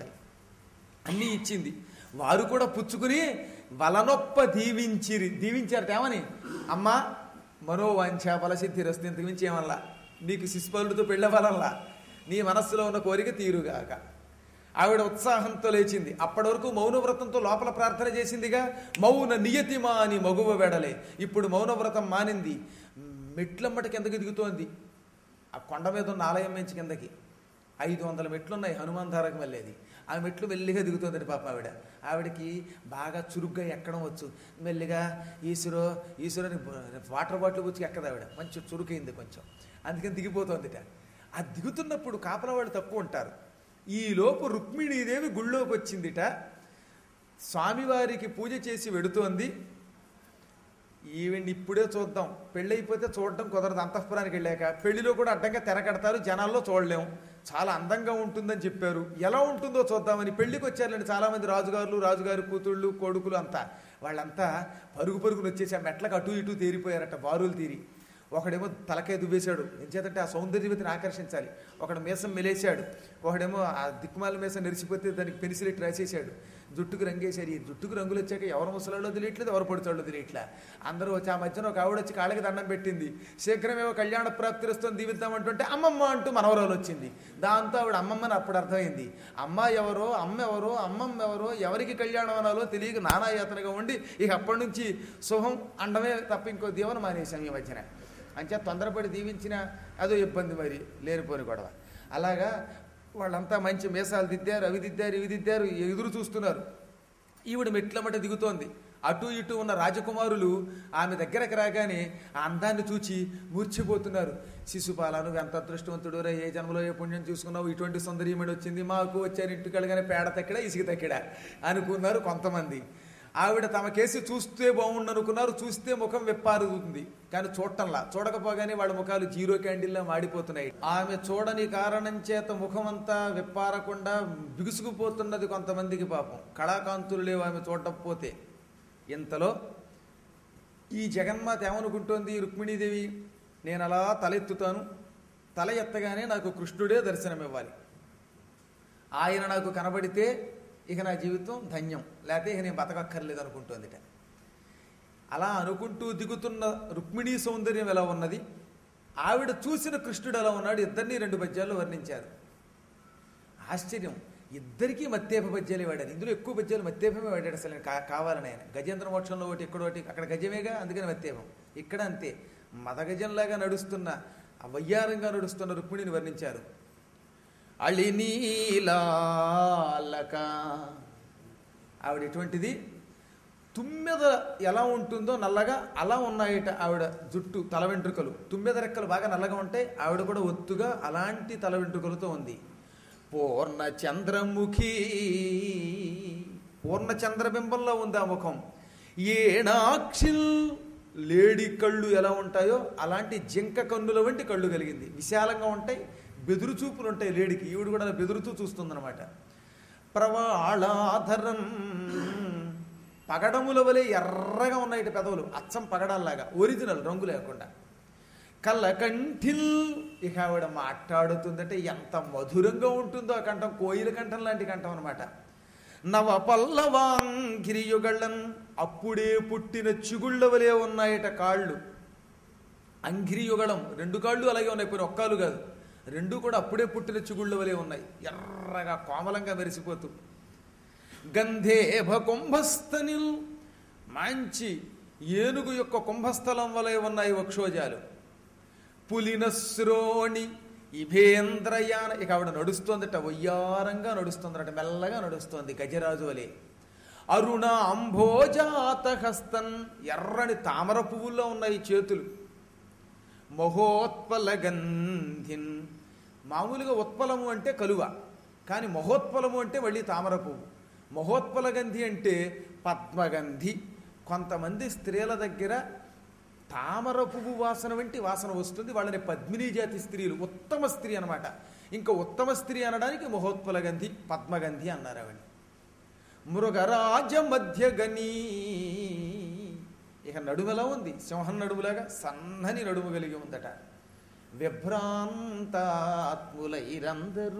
అన్నీ ఇచ్చింది. వారు కూడా పుచ్చుకుని వలనొప్ప దీవించిరి. దీవించారట ఏమని? అమ్మ మనోవాంఛ ఫలసిద్ధి రస్తు, ఇంతకు మించి ఏమల్లా, నీకు శిశుపాలుడితో పెళ్ళవలల్లా, నీ మనస్సులో ఉన్న కోరిక తీరుగాక. ఆవిడ ఉత్సాహంతో లేచింది. అప్పటి వరకు మౌనవ్రతంతో లోపల ప్రార్థన చేసిందిగా. మౌన నియతిమా అని మగువ వెడలే. ఇప్పుడు మౌనవ్రతం మానింది. మెట్లమ్మటి కిందకి దిగుతోంది. ఆ కొండ మీద ఉన్న ఆలయం నుంచి కిందకి ఐదు వందల మెట్లున్నాయి, హనుమాన్ ధారకు వెళ్ళేది. ఆ మెట్లు మెల్లిగా దిగుతుందండి పాప ఆవిడ. ఆవిడకి బాగా చురుగ్గా ఎక్కడం వచ్చు. మెల్లిగా ఈశ్వరో ఈశ్వరుని వాటర్ బాటిల్ పుచ్చుకు ఎక్కదు ఆవిడ, మంచి చురుకైంది కొంచెం, అందుకని దిగిపోతుందిట. ఆ దిగుతున్నప్పుడు కాపలా వాళ్ళు తక్కువ ఉంటారు. ఈలోపు రుక్మిణీదేవి గుళ్ళోకి వచ్చిందిట. స్వామివారికి పూజ చేసి వెడుతోంది. ఈవెండి ఇప్పుడే చూద్దాం, పెళ్ళైపోతే చూడటం కుదరదు. అంతఃపురానికి వెళ్ళాక పెళ్లిలో కూడా అడ్డంగా తెర కడతారు, జనాల్లో చూడలేము. చాలా అందంగా ఉంటుందని చెప్పారు. ఎలా ఉంటుందో చూద్దామని పెళ్లికి వచ్చారండి చాలామంది రాజుగారులు, రాజుగారి కూతుళ్ళు, కొడుకులు అంతా. వాళ్ళంతా పరుగు పరుగులు వచ్చేసి ఆ మెట్లకు అటు ఇటు తీరిపోయారట, బారులు తీరి. ఒకడేమో తలకాయ దువ్వేశాడు, ఎంచేతంటే ఆ సౌందర్యవతిని ఆకర్షించాలి. ఒకడు మీసం మెలేశాడు, ఒకడేమో ఆ దిక్కుమాల మీసం నెరిసిపోతే దానికి పెన్సిల్ రాసేసాడు, జుట్టుకు రంగేశాడు. ఈ జుట్టుకు రంగులు వచ్చాక ఎవరు ముసలాళ్ళో తెలియట్లేదు, ఎవరు పడుతాడో తెలియట్లా. అందరూ వచ్చి ఆ మధ్యన ఒక ఆవిడ వచ్చి కాళ్ళకి దండం పెట్టింది. శీఘ్రమేమో కళ్యాణ ప్రాప్తి వస్తుంది దీవిద్దామంటుంటే అమ్మమ్మ అంటూ మనవరాలు వచ్చింది. దాంతో ఆవిడ అమ్మమ్మని అప్పుడు అర్థమైంది. అమ్మ ఎవరో, అమ్మ ఎవరో, అమ్మమ్మ ఎవరో, ఎవరికి కళ్యాణం అనాలో తెలియక నానాయాతనగా ఉండి ఇక అప్పటి నుంచి శుభం అండమే తప్ప ఇంకో దీవన మానేశాం ఈ మధ్యన. అంచే తొందరపడి దీవించిన అదో ఇబ్బంది, మరి లేనిపోని గొడవ. అలాగా వాళ్ళంతా మంచి మీసాలు దిద్దారు, అవి దిద్దారు, ఇవి దిద్దారు, ఎదురు చూస్తున్నారు. ఈవిడ మెట్లమ్మట దిగుతోంది. అటు ఇటు ఉన్న రాజకుమారులు ఆమె దగ్గరకు రాగానే ఆ అందాన్ని చూచి మూర్చిపోతున్నారు. శిశుపాల, నువ్వు ఎంత అదృష్టవంతుడు రా, ఏ జన్మలో ఏ పుణ్యం చూసుకున్నావు, ఇటువంటి సౌందర్యమేడి వచ్చింది మాకు, వచ్చారు ఇంటికి వెళ్ళగానే పేడ తక్కిడా ఇసుక తక్కిడా అనుకున్నారు కొంతమంది. ఆవిడ తమ కేసి చూస్తే బాగుండు అనుకున్నారు. చూస్తే ముఖం వెప్పారుతుంది, కానీ చూడటంలా. చూడకపోగానే వాళ్ళ ముఖాలు జీరో క్యాండిల్లా మాడిపోతున్నాయి. ఆమె చూడని కారణం చేత ముఖం అంతా వెప్పారకుండా బిగుసుకుపోతున్నది కొంతమందికి. పాపం కళాకాంతులు లేవు ఆమె చూడకపోతే. ఇంతలో ఈ జగన్మాత ఏమనుకుంటోంది రుక్మిణీదేవి, నేను అలా తలెత్తుతాను, తల ఎత్తగానే నాకు కృష్ణుడే దర్శనం ఇవ్వాలి, ఆయన నాకు కనబడితే ఇక నా జీవితం ధన్యం, లేకపోతే ఇక నేను బతకక్కర్లేదు అనుకుంటోందిట. అలా అనుకుంటూ దిగుతున్న రుక్మిణీ సౌందర్యం ఎలా ఉన్నది, ఆవిడ చూసిన కృష్ణుడు ఎలా ఉన్నాడు, ఇద్దరినీ రెండు పద్యాల్లో వర్ణించారు. ఆశ్చర్యం, ఇద్దరికీ మత్తేప పద్యాలే వాడారు. ఇందులో ఎక్కువ పద్యాలు మత్తేపమే వాడాడు అసలు కా కావాలని ఆయన. గజేంద్ర మోక్షంలో ఒకటి, ఎక్కడోటి, అక్కడ గజమేగా, అందుకని మత్తేపం. ఇక్కడ అంతే, మదగజంలాగా నడుస్తున్న, వయ్యారంగా నడుస్తున్న రుక్మిణిని వర్ణించారు. అళినీలాలక ఆవిడ ఎటువంటిది, తుమ్మెద ఎలా ఉంటుందో నల్లగా అలా ఉన్నాయట ఆవిడ జుట్టు, తల వెంట్రుకలు. తుమ్మెద రెక్కలు బాగా నల్లగా ఉంటాయి, ఆవిడ కూడా ఒత్తుగా అలాంటి తల వెంట్రుకలతో ఉంది. పూర్ణ చంద్రముఖి, పూర్ణ చంద్రబింబంలో ఉంది ఆ ముఖం. ఏణాక్షిల్, లేడి కళ్ళు ఎలా ఉంటాయో అలాంటి జింక కన్నుల వంటి కళ్ళు కలిగింది. విశాలంగా ఉంటాయి, బెదురు చూపులు ఉంటాయి లేడికి. ఈవిడ కూడా బెదురుతూ చూస్తుందన్నమాట. ప్రవాళాధరం, పగడముల వలె ఎర్రగా ఉన్నాయి పెదవులు, అచ్చం పగడాల్లాగా, ఒరిజినల్ రంగు లేకుండా. కళ్ళకంఠిల్, ఇక ఆవిడ మాట్లాడుతుందంటే ఎంత మధురంగా ఉంటుందో ఆ కంఠం, కోయిల కంఠం లాంటి కంఠం అనమాట. నవ పల్లవాంగిరియుగళ్ళన్, అప్పుడే పుట్టిన చిగుళ్ళ వలె ఉన్నాయట కాళ్ళు. అంగిరియుగళం, రెండు కాళ్ళు అలాగే ఉన్నాయి, పోయిన ఒక్కాలు కాదు, రెండు కూడా అప్పుడే పుట్టిన చిగుళ్ళ వలె ఉన్నాయి, ఎర్రగా కోమలంగా మెరిసిపోతూ. గంధేభ కుంభస్థనిల్, మంచి ఏనుగు యొక్క కుంభస్థలం వలె ఉన్నాయి వక్షోజాలు. పులినశ్రోణి ఇభేంద్రయాన, ఇక ఆవిడ నడుస్తోందట, వయ్యారంగా నడుస్తుందట, మెల్లగా నడుస్తోంది గజరాజు వలె. అరుణ అంభోజాత హస్తన్, ఎర్రని తామర పువ్వుల్లో ఉన్నాయి చేతులు. మహోత్పల గంధిన్, మామూలుగా ఉత్పలము అంటే కలువ, కానీ మహోత్పలము అంటే మళ్ళీ తామర పువ్వు. మహోత్పల గంధి అంటే పద్మగంధి. కొంతమంది స్త్రీల దగ్గర తామర పువ్వు వాసన వంటి వాసన వస్తుంది, వాళ్ళని పద్మినీ జాతి స్త్రీలు, ఉత్తమ స్త్రీ అనమాట. ఇంకా ఉత్తమ స్త్రీ అనడానికి మహోత్పల గంధి, పద్మగంధి అన్నారు ఆవిడ. మృగరాజ మధ్యగనీ, ఇక నడుములా ఉంది, సింహం నడుములాగా సన్నని నడుము కలిగి ఉందట. విభ్రాంతాత్ములైరందరూ,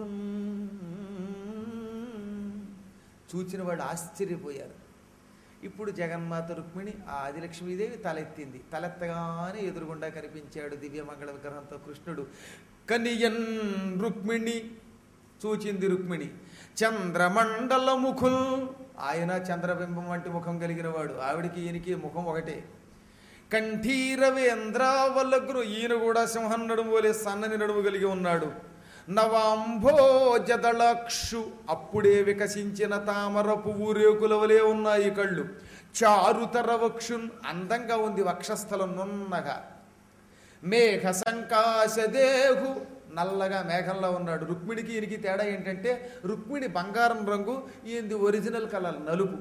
చూచిన వాళ్ళు ఆశ్చర్యపోయారు. ఇప్పుడు జగన్మాత రుక్మిణి ఆ ఆదిలక్ష్మీదేవి తలెత్తింది. తలెత్తగానే ఎదురుగుండా కనిపించాడు దివ్యమంగళ విగ్రహంతో కృష్ణుడు. కనియన్ రుక్మిణి, చూచింది రుక్మిణి. చంద్రమండల ముఖుల్, ఆయన చంద్రబింబం వంటి ముఖం కలిగిన వాడు, ఆవిడికి ఈయనకి ముఖం ఒకటే. కంఠీరవేంద్రావల్లగ్రు, ఈయన కూడా సింహం నడుము వలె సన్నని నడుము కలిగి ఉన్నాడు. నవాంభోజదళక్షు, అప్పుడే వికసించిన తామర పువ్వు రేకుల వలె ఉన్నాయి కళ్ళు. చారుతర వక్షున్, అందంగా ఉంది వక్షస్థలం నున్నగా. మేఘ సంకాశదేహు, నల్లగా మేఘంలో ఉన్నాడు. రుక్మిణికి ఈయనకి తేడా ఏంటంటే రుక్మిణి బంగారం రంగు, ఈయనది ఒరిజినల్ కలర్ నలుపు.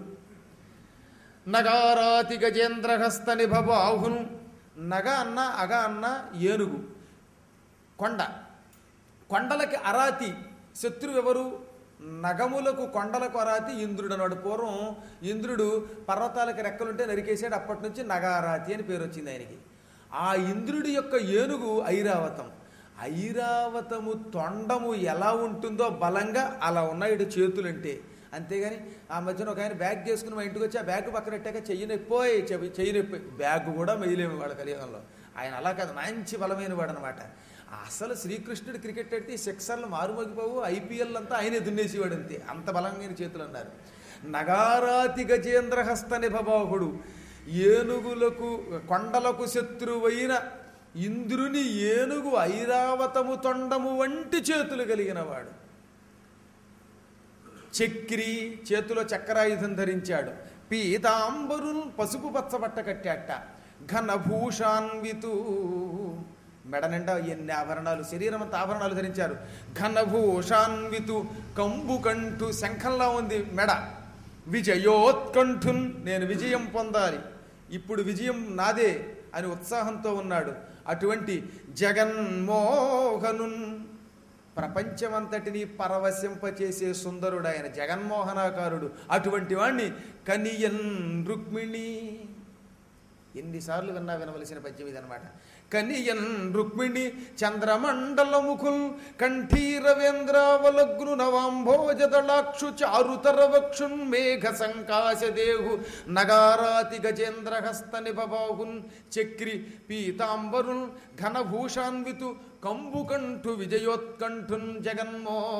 నగారాతి గజేంద్రహస్త నిభబాహున్, నగ అన్న అగ అన్న ఏనుగు, కొండ, కొండలకి అరాతి శత్రువు ఎవరు? నగములకు కొండలకు అరాతి ఇంద్రుడు అన్నాడు. పూర్వం ఇంద్రుడు పర్వతాలకు రెక్కలుంటే నరికేసాడు, అప్పటి నుంచి నగారాతి అని పేరు వచ్చింది ఆయనకి. ఆ ఇంద్రుడి యొక్క ఏనుగు ఐరావతం. ఐరావతము తొండము ఎలా ఉంటుందో బలంగా అలా ఉన్నాయి చేతులంటే. అంతేగాని ఆ మధ్యన ఒక ఆయన బ్యాగ్ చేసుకుని మా ఇంటికి వచ్చి ఆ బ్యాగ్ పక్కన పెట్టాక చెయ్యి నొప్పోయి చెయ్యి నొప్పి, బ్యాగ్ కూడా మెయ్యలేము వాళ్ళ కలియుగంలో. ఆయన అలా కాదు, మంచి బలమైన వాడు అనమాట. అసలు శ్రీకృష్ణుడు క్రికెట్ ఆడితే సిక్సర్లు మారుమోగిపోవు, ఐపీఎల్ అంతా ఆయనే దున్నేసేవాడు, అంతే, అంత బలంగా చేతులు అన్నారు. నగారాతి గజేంద్రహస్త నిభబాహుడు, ఏనుగులకు కొండలకు శత్రువైన ఇంద్రుని ఏనుగు ఐరావతము తొండము వంటి చేతులు కలిగిన వాడు. చక్రి, చేతిలో చక్రాయుధం ధరించాడు. పీతాంబరుల్, పసుపు పచ్చబట్ట కట్టాట. ఘనభూషాన్వితు, మెడ నిండా ఎన్ని ఆభరణాలు, శరీరం అంతా ఆభరణాలు ధరించారు. ఘనభూషాన్వితు కంబుకంఠు, శంఖంలా ఉంది మెడ. విజయోత్కంఠున్, నేను విజయం పొందాలి, ఇప్పుడు విజయం నాదే అని ఉత్సాహంతో ఉన్నాడు. అటువంటి జగన్మోహనున్, ప్రపంచమంతటిని పరవశింపచేసే సుందరుడు ఆయన, జగన్మోహనాకారుడు. అటువంటి వాణ్ణి కనియన్ రుక్మిణి, ఎన్నిసార్లు విన్నా వినవలసిన పద్యం ఇదనమాట. కనియన్ రుక్మిణి చంద్రమండలముఖుల్ కంఠీరవేంద్రావలగ్ను నవాంభోజదళాక్షు చారుతర వక్షున్ మేఘ సంకాశదేహు నగారాతి గజేంద్రహస్త నిభబాహున్ చక్రి పీతాంబరున్ ఘనభూషాన్వితు కంబుకంఠు విజయోత్కంఠున్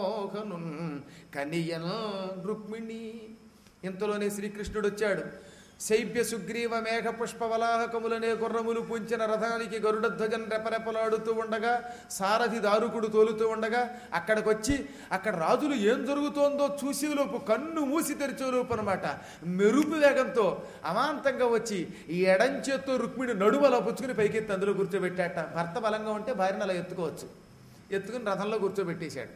జగన్మోహనున్ కనియన్ రుక్మిణి. ఇంతలోనే శ్రీకృష్ణుడు వచ్చాడు. శైబ్య సుగ్రీవ మేఘ పుష్పవలాహకములనే గుర్రములు పుంచిన రథానికి గరుడధ్వజం రెపరెపలాడుతూ ఉండగా సారథి దారుకుడు తోలుతూ ఉండగా అక్కడికొచ్చి అక్కడ రాజులు ఏం జరుగుతోందో చూసేలోపు కన్ను మూసి తెరిచేలోపు అనమాట మెరుపు వేగంతో అమాంతంగా వచ్చి ఈ ఎడంచేత్తో రుక్మిణి నడుమలా పుచ్చుకుని పైకెత్తి అందులో కూర్చోబెట్టాట. భర్త బలంగా ఉంటే భార్యను అలా ఎత్తుకోవచ్చు. ఎత్తుకుని రథంలో కూర్చోబెట్టేశాడు.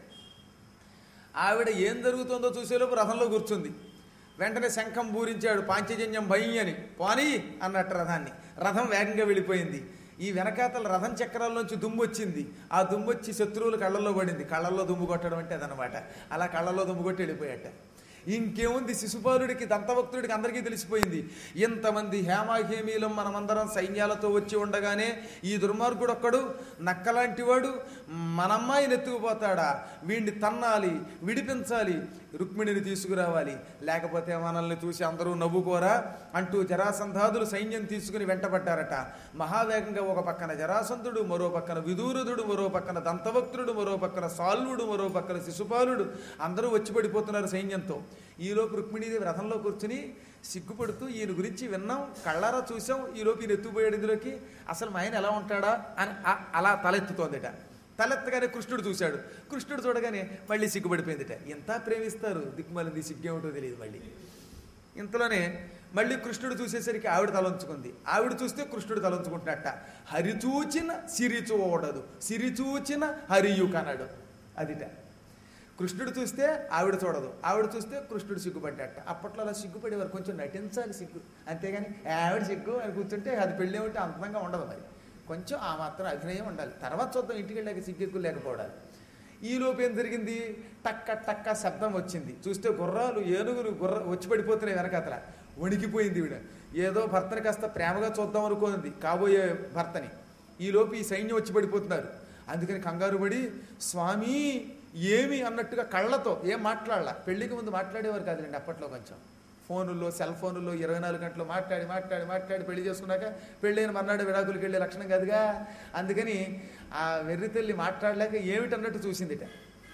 ఆవిడ ఏం జరుగుతుందో చూసేలోపు రథంలో కూర్చుంది. వెంటనే శంఖం పూరించాడు, పాంచజన్యం భయి అని, పోనీ అన్నట్టు రథాన్ని. రథం వేగంగా వెళ్ళిపోయింది. ఈ వెనకాతల రథం చక్రాల్లోంచి దుమ్ము వచ్చింది. ఆ దుమ్ము వచ్చి శత్రువులు కళ్ళల్లో పడింది. కళ్ళల్లో దుమ్ము కొట్టడం అంటే అదనమాట. అలా కళ్ళల్లో దుమ్ము కొట్టి వెళ్ళిపోయాట. ఇంకేముంది, శిశుపాలుడికి దంతభక్తుడికి అందరికీ తెలిసిపోయింది. ఇంతమంది హేమాహేమీలం మనమందరం సైన్యాలతో వచ్చి ఉండగానే ఈ దుర్మార్గుడు ఒక్కడు నక్కలాంటి వాడు మనమ్మాయిని ఎత్తుకుపోతాడా, వీడిని తన్నాలి, విడిపించాలి, రుక్మిణిని తీసుకురావాలి, లేకపోతే మనల్ని చూసి అందరూ నవ్వుకోరా అంటూ జరాసంధాదులు సైన్యం తీసుకుని వెంటబడ్డారట. మహావేగంగా ఒక పక్కన జరాసంధుడు, మరో పక్కన విదూరధుడు, మరో పక్కన దంతభక్తుడు, మరో పక్కన సాల్వుడు, మరో పక్కన శిశుపాలుడు అందరూ వచ్చి పడిపోతున్నారు సైన్యంతో. ఈలోపు రుక్మిణీదేవి రథంలో కూర్చుని సిగ్గుపడుతూ ఈయన గురించి విన్నాం, కళ్ళారా చూసాం, ఈలోపు ఈయన ఎత్తుపోయాడు ఇందులోకి, అసలు మా ఆయన ఎలా ఉంటాడా అని అలా తలెత్తుతోందిట. తలెత్తగానే కృష్ణుడు చూశాడు. కృష్ణుడు చూడగానే మళ్ళీ సిగ్గుపడిపోయిందిట. ఎంత ప్రేమిస్తారు, దిక్కుమాలింది, సిగ్గేమిటో తెలియదు. మళ్ళీ ఇంతలోనే మళ్ళీ కృష్ణుడు చూసేసరికి ఆవిడ తలంచుకుంది. ఆవిడ చూస్తే కృష్ణుడు తలంచుకుంటున్నట్ట. హరి చూచిన సిరి చూడదు, సిరి చూచిన హరియు కనడు. అదిట. కృష్ణుడు చూస్తే ఆవిడ చూడదు, ఆవిడ చూస్తే కృష్ణుడు సిగ్గుపడ్డట. అప్పట్లో అలా సిగ్గుపడేవారు, కొంచెం నటించాలి సిగ్గు, అంతేగాని ఆవిడ సిగ్గు అని కూర్చుంటే అది పెళ్ళి ఏమిటి అందంగా ఉండదు. మరి కొంచెం ఆ మాత్రం అభినయం ఉండాలి. తర్వాత చూద్దాం ఇంటికి వెళ్ళాక సిగ్గెక్కువ లేకపోవడాలి. ఈ లోపు ఏం జరిగింది, టక్క టక్క శబ్దం వచ్చింది. చూస్తే గుర్రాలు ఏనుగులు గుర్ర వచ్చి పడిపోతున్నాయి వెనకాతల. వణికిపోయింది ఈవిడ. ఏదో భర్తని కాస్త ప్రేమగా చూద్దాం అనుకోంది కాబోయే భర్తని. ఈలోపు ఈ సైన్యం వచ్చి పడిపోతున్నారు. అందుకని కంగారు పడి స్వామి ఏమి అన్నట్టుగా కళ్ళతో ఏం మాట్లాడాల. పెళ్లికి ముందు మాట్లాడేవారు కాదులేండి అప్పట్లో. కొంచెం ఫోనుల్లో సెల్ ఫోనుల్లో ఇరవై నాలుగు గంటలు మాట్లాడి మాట్లాడి మాట్లాడి పెళ్లి చేసుకున్నాక పెళ్ళైన మర్నాడు విడాకులకి వెళ్ళే లక్షణం కాదుగా. అందుకని ఆ వెర్రి తల్లి మాట్లాడలేక ఏమిటన్నట్టు చూసిందిట.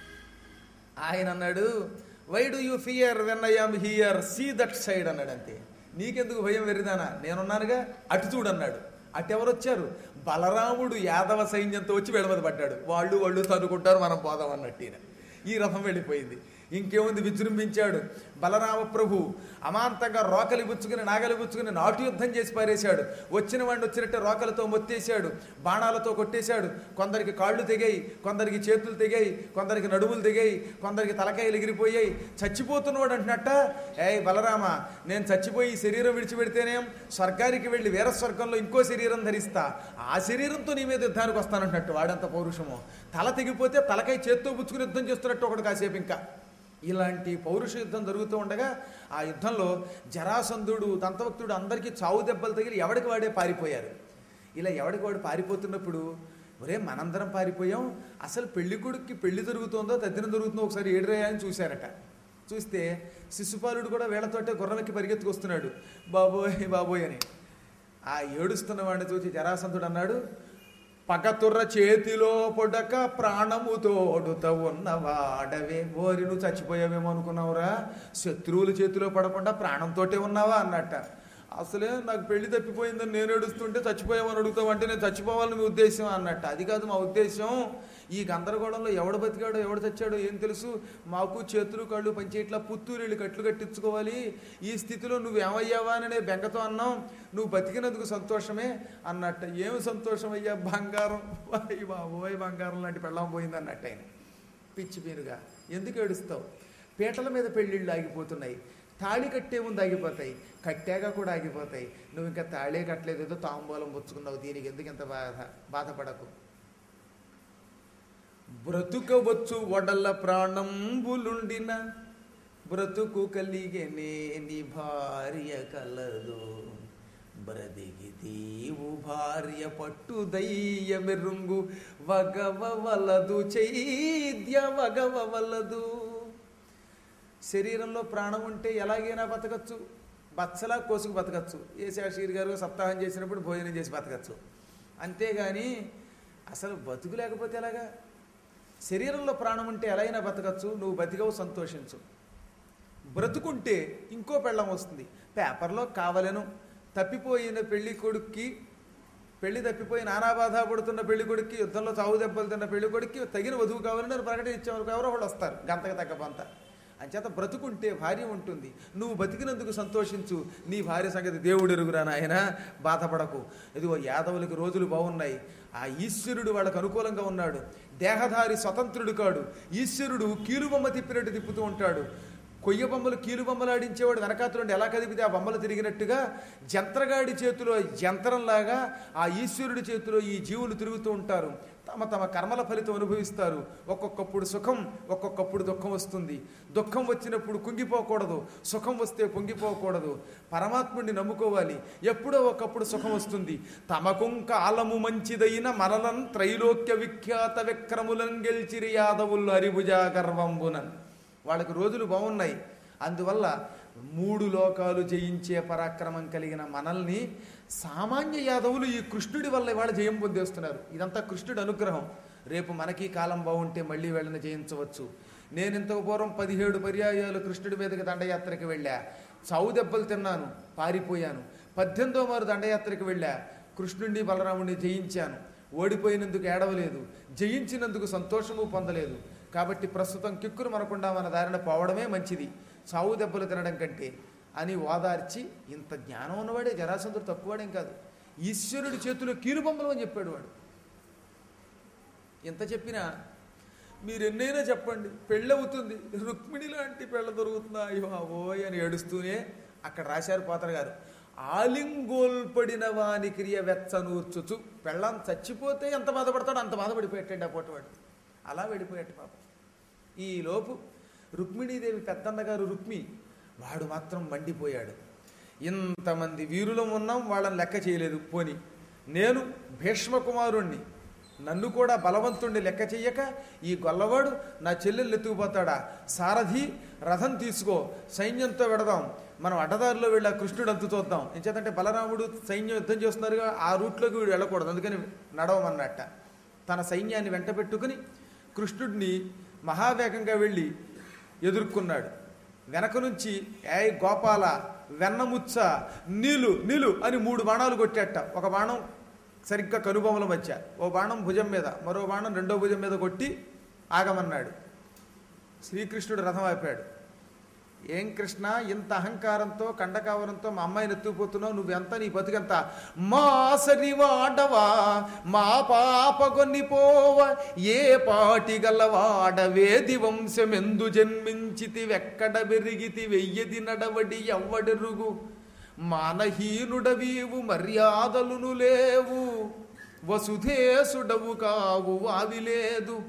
ఆయన అన్నాడు, why do you fear when I am here, see that side అన్నాడు. అంతే, నీకెందుకు భయం వెర్రిదానా, నేనున్నానుగా, అటు చూడు అన్నాడు. అటెవరు వచ్చారు, బలరాముడు యాదవ సైన్యంతో వచ్చి వెడమది పడ్డాడు. వాళ్ళు వాళ్ళు తనుకుంటారు, మనం పోదాం అన్నట్టు. ఈ రథం వెళ్ళిపోయింది. ఇంకేముంది, విజృంభించాడు బలరామ ప్రభు. అమాంతంగా రోకలి బుచ్చుకుని నాగలి బుచ్చుకుని నాటు యుద్ధం చేసి పారేశాడు. వచ్చిన వాడిని వచ్చినట్టే రోకలతో మొత్తేశాడు, బాణాలతో కొట్టేశాడు. కొందరికి కాళ్ళు తెగాయి, కొందరికి చేతులు తెగాయి, కొందరికి నడుములు తెగాయి, కొందరికి తలకాయలు ఎగిరిపోయాయి. చచ్చిపోతున్నవాడు అంటున్నట్ట, ఏయ్ బలరామ, నేను చచ్చిపోయి శరీరం విడిచిపెడితేనేం స్వర్గానికి వెళ్ళి వీర స్వర్గంలో ఇంకో శరీరం ధరిస్తా, ఆ శరీరంతో నీ మీద యుద్ధానికి వస్తానంటున్నట్టు. వాడంత పౌరుషము. తల తెగిపోతే తలకాయ చేత్తో బుచ్చుకుని యుద్ధం చేస్తున్నట్టు ఒకడు కాసేపు. ఇంకా ఇలాంటి పౌరుష యుద్ధం జరుగుతూ ఉండగా ఆ యుద్ధంలో జరాసంధుడు, దంతభక్తుడు అందరికీ చావు దెబ్బలు తగిలి ఎవడికి వాడే పారిపోయారు. ఇలా ఎవడికి వాడు పారిపోతున్నప్పుడు, ఒరే మనందరం పారిపోయాం, అసలు పెళ్లి కొడుక్కి పెళ్లి జరుగుతుందో తద్దినం జరుగుతుందో ఒకసారి ఏడురాయా అని చూశారట. చూస్తే శిశుపాలుడు కూడా వేళ్లతోటే గుర్రమెక్కి పరిగెత్తుకొస్తున్నాడు, బాబోయ్ బాబోయ్ అని. ఆ ఏడుస్తున్న వాడిని చూసి జరాసంధుడు అన్నాడు, పగతుర్ర చేతిలో పొడక ప్రాణము తోడుత ఉన్నవాడవే. ఓరి నువ్వు చచ్చిపోయావేమో అనుకున్నావురా, శత్రువుల చేతిలో పడకుండా ప్రాణంతోటే ఉన్నావా అన్నట్ట. అసలే నాకు పెళ్లి తప్పిపోయిందని నేను ఏడుస్తుంటే చచ్చిపోయామని అడుగుతావు అంటే నేను చచ్చిపోవాలని మీ ఉద్దేశం అన్నట్టు. అది కాదు మా ఉద్దేశం. ఈ గందరగోళంలో ఎవడు బతికాడో ఎవడు చచ్చాడో ఏం తెలుసు, మాకు చేతులు కళ్ళు పంచేట్లా పుత్తూరు కట్లు కట్టించుకోవాలి. ఈ స్థితిలో నువ్వు ఏమయ్యావా అనే బెంగతో అన్నాం, నువ్వు బతికినందుకు సంతోషమే అన్నట్ట. ఏమి సంతోషం అయ్యా, బంగారం బాబోయ్ బంగారం లాంటి పెళ్ళం పోయింది అన్నట్టు. ఆయన పిచ్చి పీరుగా ఎందుకు ఏడుస్తావు, పీటల మీద పెళ్ళిళ్ళు ఆగిపోతున్నాయి, తాళి కట్టే ముందు ఆగిపోతాయి, కట్టాక కూడా ఆగిపోతాయి. నువ్వు ఇంకా తాళే కట్టలేదు, ఏదో తాంబూలం పుచ్చుకున్నావు, దీనికి ఎందుకు ఇంత బాధ బాధపడకు. బ్రతుకవచ్చు వడల ప్రాణంబులుండిన బ్రతుకు కలిగేనే నీ భార్య కలదు, బ్రదిగి తీవు భార్య పట్టు దయ్య మెరుంగు వగవలదు చైద్య వగవలదు. శరీరంలో ప్రాణం ఉంటే ఎలాగైనా బతకచ్చు, బచ్చలా కోసుకు బతకచ్చు. ఏ శాషీర్ గారు సప్తాహం చేసినప్పుడు భోజనం చేసి బతకచ్చు. అంతేగాని అసలు బతుకు లేకపోతే ఎలాగా? శరీరంలో ప్రాణం ఉంటే ఎలా అయినా బతకచ్చు, నువ్వు బతికవు, సంతోషించు. బ్రతుకుంటే ఇంకో పెళ్ళం వస్తుంది, పేపర్లో కావలను తప్పిపోయిన పెళ్లి కొడుక్కి, పెళ్లి తప్పిపోయి నానా బాధ పడుతున్న పెళ్లి కొడుక్కి, యుద్ధంలో చావు దెబ్బలు తిన్న పెళ్లి కొడుక్కి తగిన వధువు కావాలని నేను ప్రకటించేవారు ఎవరో వాళ్ళు వస్తారు గంతకు తగ్గ పంత. అంచేత బ్రతుకుంటే భార్య ఉంటుంది, నువ్వు బతికినందుకు సంతోషించు, నీ భార్య సంగతి దేవుడు ఎరుగురా నాయన, బాధపడకు. ఇదిగో యాదవులకి రోజులు బాగున్నాయి, ఆ ఈశ్వరుడు వాళ్ళకు అనుకూలంగా ఉన్నాడు, దేహధారి స్వతంత్రుడు కాడు, ఈశ్వరుడు కీలుబొమ్మ తిప్పినట్టు తిప్పుతూ ఉంటాడు. కొయ్య బొమ్మలు కీలు బొమ్మలు ఆడించేవాడు వెనకాతలుండి ఎలా కదిపితే ఆ బొమ్మలు తిరిగినట్టుగా జంత్రగాడి చేతిలో జంత్రంలాగా ఆ ఈశ్వరుడి చేతిలో ఈ జీవులు తిరుగుతూ ఉంటారు, తమ తమ కర్మల ఫలితం అనుభవిస్తారు. ఒక్కొక్కప్పుడు సుఖం, ఒక్కొక్కప్పుడు దుఃఖం వస్తుంది. దుఃఖం వచ్చినప్పుడు కుంగిపోకూడదు, సుఖం వస్తే పొంగిపోకూడదు, పరమాత్ముడిని నమ్ముకోవాలి. ఎప్పుడో ఒకప్పుడు సుఖం వస్తుంది. తమకుం కాలము మంచిదైన మనలం త్రైలోక్య విఖ్యాత విక్రములను గెలిచిరి యాదవులు హరిభుజా గర్వంబునన్. వాళ్ళకి రోజులు బాగున్నాయి, అందువల్ల మూడు లోకాలు జయించే పరాక్రమం కలిగిన మనల్ని సామాన్య యాదవులు ఈ కృష్ణుడి వల్ల ఇవాళ జయం పొందేస్తున్నారు. ఇదంతా కృష్ణుడి అనుగ్రహం. రేపు మనకి కాలం బాగుంటే మళ్ళీ వెళ్ళని జయించవచ్చు. నేను ఇంతకు పూర్వం పదిహేడు పర్యాయాలు కృష్ణుడి మీదకి దండయాత్రకి వెళ్ళా, చావు దెబ్బలు తిన్నాను, పారిపోయాను. పద్దెనిమిదో మారు దండయాత్రకి వెళ్ళా, కృష్ణుడిని బలరాముడిని జయించాను. ఓడిపోయినందుకు ఏడవలేదు, జయించినందుకు సంతోషము పొందలేదు. కాబట్టి ప్రస్తుతం కిక్కురు మనకుండా మన దారిన పోవడమే మంచిది చావు దెబ్బలు తినడం కంటే అని ఓదార్చి, ఇంత జ్ఞానం ఉన్నవాడే జరాసంధుడు తక్కువవాడేం కాదు. ఈశ్వరుడి చేతిలో కీలుబొమ్మలు అని చెప్పాడు వాడు. ఎంత చెప్పినా మీరు ఎన్నైనా చెప్పండి, పెళ్ళవుతుంది, రుక్మిణి లాంటి పెళ్ళ దొరుకుతుందా అయ్యో అవోయ్ అని ఏడుస్తూనే అక్కడ రాశారు పోతన గారు, ఆలింగోల్పడిన వాని క్రియ వెచ్చనూర్చుచు. పెళ్ళం చచ్చిపోతే ఎంత బాధపడతాడో అంత బాధపడిపోయాడు ఆ పోటవాడు. అలా వెళ్ళిపోయాడు పాపం. ఈలోపు రుక్మిణీదేవి పెద్దన్నగారు రుక్మి, వాడు మాత్రం మండిపోయాడు. ఇంతమంది వీరులం ఉన్నాం, వాళ్ళని లెక్క చేయలేదు. పోని నేను భీష్మకుమారుణ్ణి, నన్ను కూడా బలవంతుణ్ణి లెక్క చెయ్యక ఈ గొల్లవాడు నా చెల్లెళ్ళు ఎత్తుకుపోతాడా? సారథి రథం తీసుకో, సైన్యంతో వెడదాం, మనం అడ్డదారిలో వెళ్ళి ఆ కృష్ణుడు అంతు చూద్దాం. ఎంచేతంటే బలరాముడు సైన్యం యుద్ధం చేస్తున్నారుగా, ఆ రూట్లోకి వీడు వెళ్ళకూడదు, అందుకని నడవమన్నట్ట. తన సైన్యాన్ని వెంట పెట్టుకుని కృష్ణుడిని మహావేగంగా వెళ్ళి ఎదుర్కొన్నాడు. వెనక నుంచి ఏ గోపాల, వెన్నముచ్చ, నీలు నీలు అని మూడు బాణాలు కొట్టేట. ఒక బాణం సరిగ్గా కనుబొమ్మల మధ్య, ఓ బాణం భుజం మీద, మరో బాణం రెండో భుజం మీద కొట్టి ఆగమన్నాడు. శ్రీకృష్ణుడు రథం ఆపాడు. ఏం కృష్ణ, ఇంత అహంకారంతో కండకావరంతో మా అమ్మాయిని ఎత్తుకుపోతున్నావు, నువ్వెంత, నీ బతుకెంత? మా సరి వాడవా, మా పాప కొనిపోవ, ఏ పాటి గలవాడవే దివంశమెందు జన్మించితి, వెక్కడ బెరిగితి, వెయ్యది నడవడి ఎవ్వడెరుగు, మానహీనుడవీవు, మర్యాదలును లేవు, వసుధేసుడవు కావు, వావి లేదు,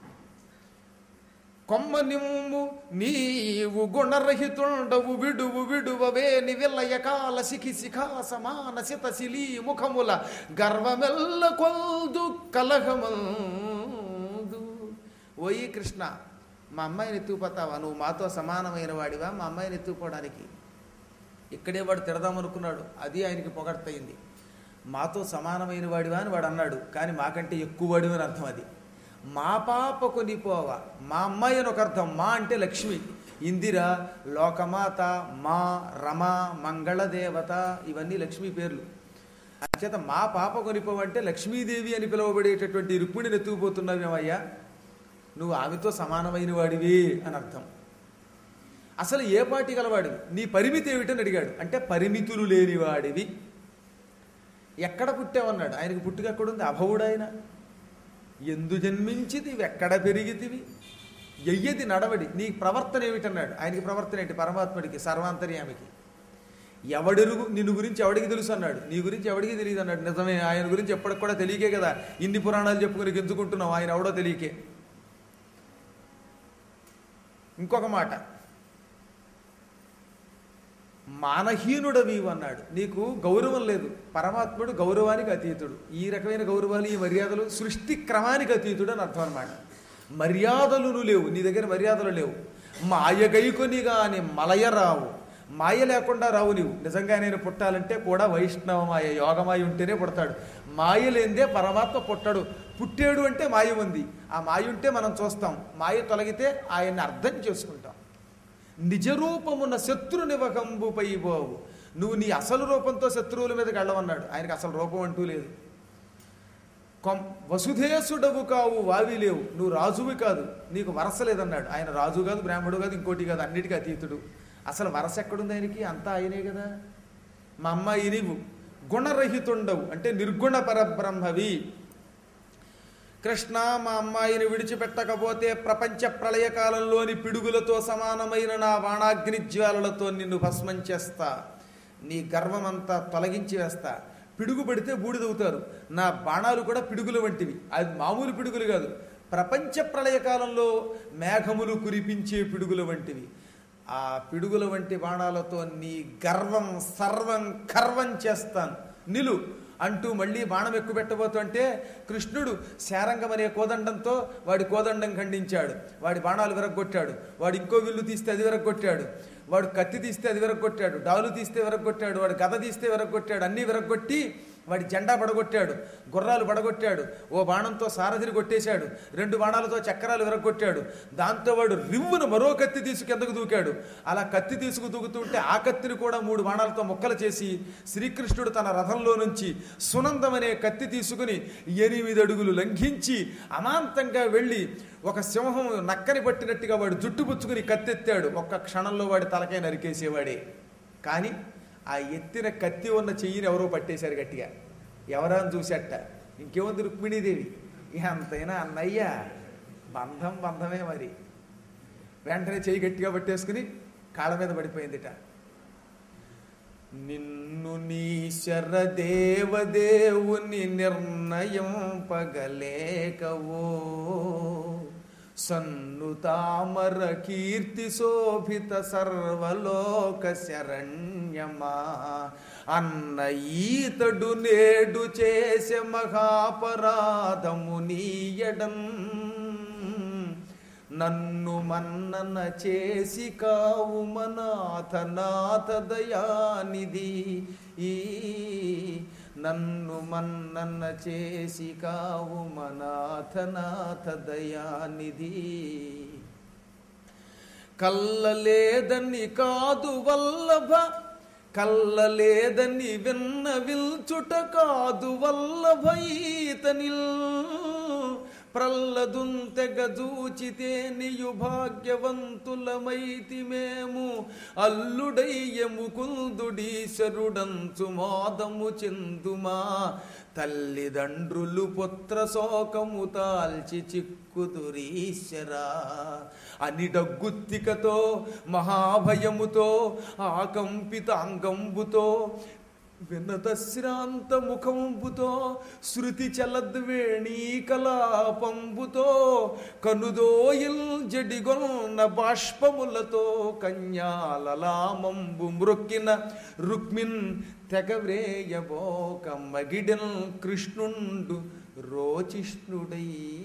కొమ్మ నిమ్ము నీవు గుణరహితుండవు, విడువు విడువవేని విల్లయ కాల శిఖి శిఖా సమాన సిత శిలీ ముఖముల గర్వమెల్ల కొల్దు కలహమందు. ఓయి కృష్ణ, మా అమ్మాయిని ఎత్తుకుపోతావా? నువ్వు మాతో సమానమైన వాడివా మా అమ్మాయిని ఎత్తుకుపోవడానికి? ఇక్కడే వాడు తిడదామనుకున్నాడు, అది ఆయనకి పొగడ్తయింది. మాతో సమానమైన వాడివా అని వాడు అన్నాడు, కానీ మాకంటే ఎక్కువ వాడివి అని అర్థం. అది మా పాప కొనిపోవా, మా అమ్మాయి అని ఒక అర్థం. మా అంటే లక్ష్మి, ఇందిర, లోకమాత, మా, రమ, మంగళదేవత, ఇవన్నీ లక్ష్మీ పేర్లు. అంచేత మా పాప కొనిపోవంటే లక్ష్మీదేవి అని పిలువబడేటటువంటి రుక్మిణిని ఎత్తుకుపోతున్నావేమయ్యా, నువ్వు ఆమెతో సమానమైన వాడివి అని అర్థం. అసలు ఏ పాటి గలవాడివి, నీ పరిమితి ఏమిటని అడిగాడు. అంటే పరిమితులు లేనివాడివి. ఎక్కడ పుట్టావన్నాడు. ఆయనకు పుట్టుక ఎక్కడుంది? అభవుడు ఆయన. ఎందు జన్మించితివి, ఎక్కడ పెరిగితివి, ఎయ్యది నడవడి, నీ ప్రవర్తన ఏమిటన్నాడు. ఆయనకి ప్రవర్తన ఏంటి? పరమాత్ముడికి, సర్వాంతర్యామికి. ఎవడెరుగు, నిన్ను గురించి ఎవడికి తెలుసు అన్నాడు. నీ గురించి ఎవడికి తెలియదు అన్నాడు. నిజమే, ఆయన గురించి ఎప్పటికి కూడా తెలియకే కదా ఇన్ని పురాణాలు చెప్పుకుని గెంతుకుంటున్నావు, ఆయన ఎవడో తెలియకే. ఇంకొక మాట, మానహీనుడవీవు అన్నాడు. నీకు గౌరవం లేదు. పరమాత్ముడు గౌరవానికి అతీతుడు. ఈ రకమైన గౌరవాలు, ఈ మర్యాదలు సృష్టి క్రమానికి అతీతుడు అని అర్థం అనమాట. మర్యాదలు లేవు, నీ దగ్గర మర్యాదలు లేవు. మాయగైకొని గాని మలయ రావు, మాయ లేకుండా రావు నీవు. నిజంగా నేను పుట్టాలంటే కూడా వైష్ణవ మాయ, యోగమాయ ఉంటేనే పుడతాడు. మాయ లేనిదే పరమాత్మ పుట్టాడు. పుట్టాడు అంటే మాయ ఉంది. ఆ మాయ ఉంటే మనం చూస్తాం, మాయ తొలగితే ఆయన్ని అర్థం చేసుకుంటాం. నిజరూపమున శత్రునివకంబుపై పోవు, నువ్వు నీ అసలు రూపంతో శత్రువుల మీదకి వెళ్ళవన్నాడు. ఆయనకి అసలు రూపం అంటూ లేదు. కొం వసుధేసుడవు కావు వావి లేవు, నువ్వు రాజువి కాదు, నీకు వరస లేదన్నాడు. ఆయన రాజు కాదు, బ్రాహ్మడు కాదు, ఇంకోటి కాదు, అన్నిటికీ అతీతుడు. అసలు వరస ఎక్కడుంది ఆయనకి? అంతా ఆయనే కదా. మా అమ్మాయి నీవు గుణరహితుండవు అంటే నిర్గుణ పరబ్రహ్మవి. కృష్ణ, మా అమ్మాయిని విడిచిపెట్టకపోతే ప్రపంచ ప్రళయకాలంలోని పిడుగులతో సమానమైన నా బాణాగ్ని జ్వాలలతో నిన్ను భస్మం చేస్తా, నీ గర్వమంతా తొలగించి వేస్తా. పిడుగు పడితే బూడిదవుతారు, నా బాణాలు కూడా పిడుగుల వంటివి. అది మామూలు పిడుగులు కాదు, ప్రపంచ ప్రళయకాలంలో మేఘములు కురిపించే పిడుగుల వంటివి. ఆ పిడుగుల వంటి బాణాలతో నీ గర్వం సర్వం కర్వం చేస్తాను, నిలు అంటూ మళ్ళీ బాణం ఎక్కువ పెట్టబోతుంటే కృష్ణుడు శారంగం అనే కోదండంతో వాడి కోదండం ఖండించాడు. వాడి బాణాలు విరగొట్టాడు. వాడు ఇంకో విల్లు తీస్తే అది విరగొట్టాడు. వాడు కత్తి తీస్తే అది విరగొట్టాడు. డాలు తీస్తే విరగొట్టాడు. వాడు గద తీస్తే విరగొట్టాడు. అన్నీ విరగొట్టి వాడి జెండా పడగొట్టాడు. గుర్రాలు పడగొట్టాడు. ఓ బాణంతో సారథిని కొట్టేశాడు. రెండు బాణాలతో చక్రాలు విరగొట్టాడు. దాంతో వాడు రివ్వును మరో కత్తి తీసుకు కిందకు దూకాడు. అలా కత్తి తీసుకు దూకుతుంటే ఆ కత్తిని కూడా మూడు బాణాలతో ముక్కలు చేసి శ్రీకృష్ణుడు తన రథంలో నుంచి సునందం అనే కత్తి తీసుకుని ఎనిమిది అడుగులు లంఘించి అమాంతంగా వెళ్ళి ఒక సింహం నక్కని పట్టినట్టుగా వాడు జుట్టు పుచ్చుకుని కత్తెత్తాడు. ఒక్క క్షణంలో వాడి తలకాయ నరికేసేవాడే. కానీ ఆ ఎత్తిన కత్తి ఉన్న చెయ్యిని ఎవరో పట్టేశారు గట్టిగా. ఎవరా అని చూసేట, ఇంకేముంది రుక్మిణీదేవి. ఎంతైనా అన్నయ్య, బంధం బంధమే మరి. వెంటనే చెయ్యి గట్టిగా పట్టేసుకుని కాళ్ళ మీద పడిపోయిందిట. నిన్ను నీశర దేవదేవుని నిర్ణయం పగలేకవో సన్ను తామర కీర్తి శోభిత సర్వలోక శరణ్యమా అన్న ఈతడు నేడు చేసే మహాపరాధము నీయడం నన్ను మన్నన చేసి కావు మనాథ నాథ దయానిధి ఈ నన్ను మన్నన చేసి కావు మనాథ నాథ దయానిధి. కల్లలేదని కాదు వల్లభ, కల్లలేదని విన్న విల్చుట కాదు వల్లభ ఈతనిల్ ప్రల్లదుంతెగజూచితే నియు భాగ్యవంతులమైతి మేము అల్లుడయ్యము కుందుడీశరుడంచు మోదము చెందుమా తల్లిదండ్రులు పుత్ర శోకము తాల్చి చిక్కుదురీశ్వరా అని డగ్గుత్తికతో మహాభయముతో ఆకంపితాంగంబుతో వినతశ్రాంత ముఖంబుతో శృతి చలద్వేణీ కలాపంబుతో కనుదోయిల్ జడిగొన్న బాష్పములతో కన్యాలలామంబు మృక్కిన రుక్మిన్ తెగవ్రేయబోక మగిడెన్ కృష్ణుండు రోచిష్ణుడై.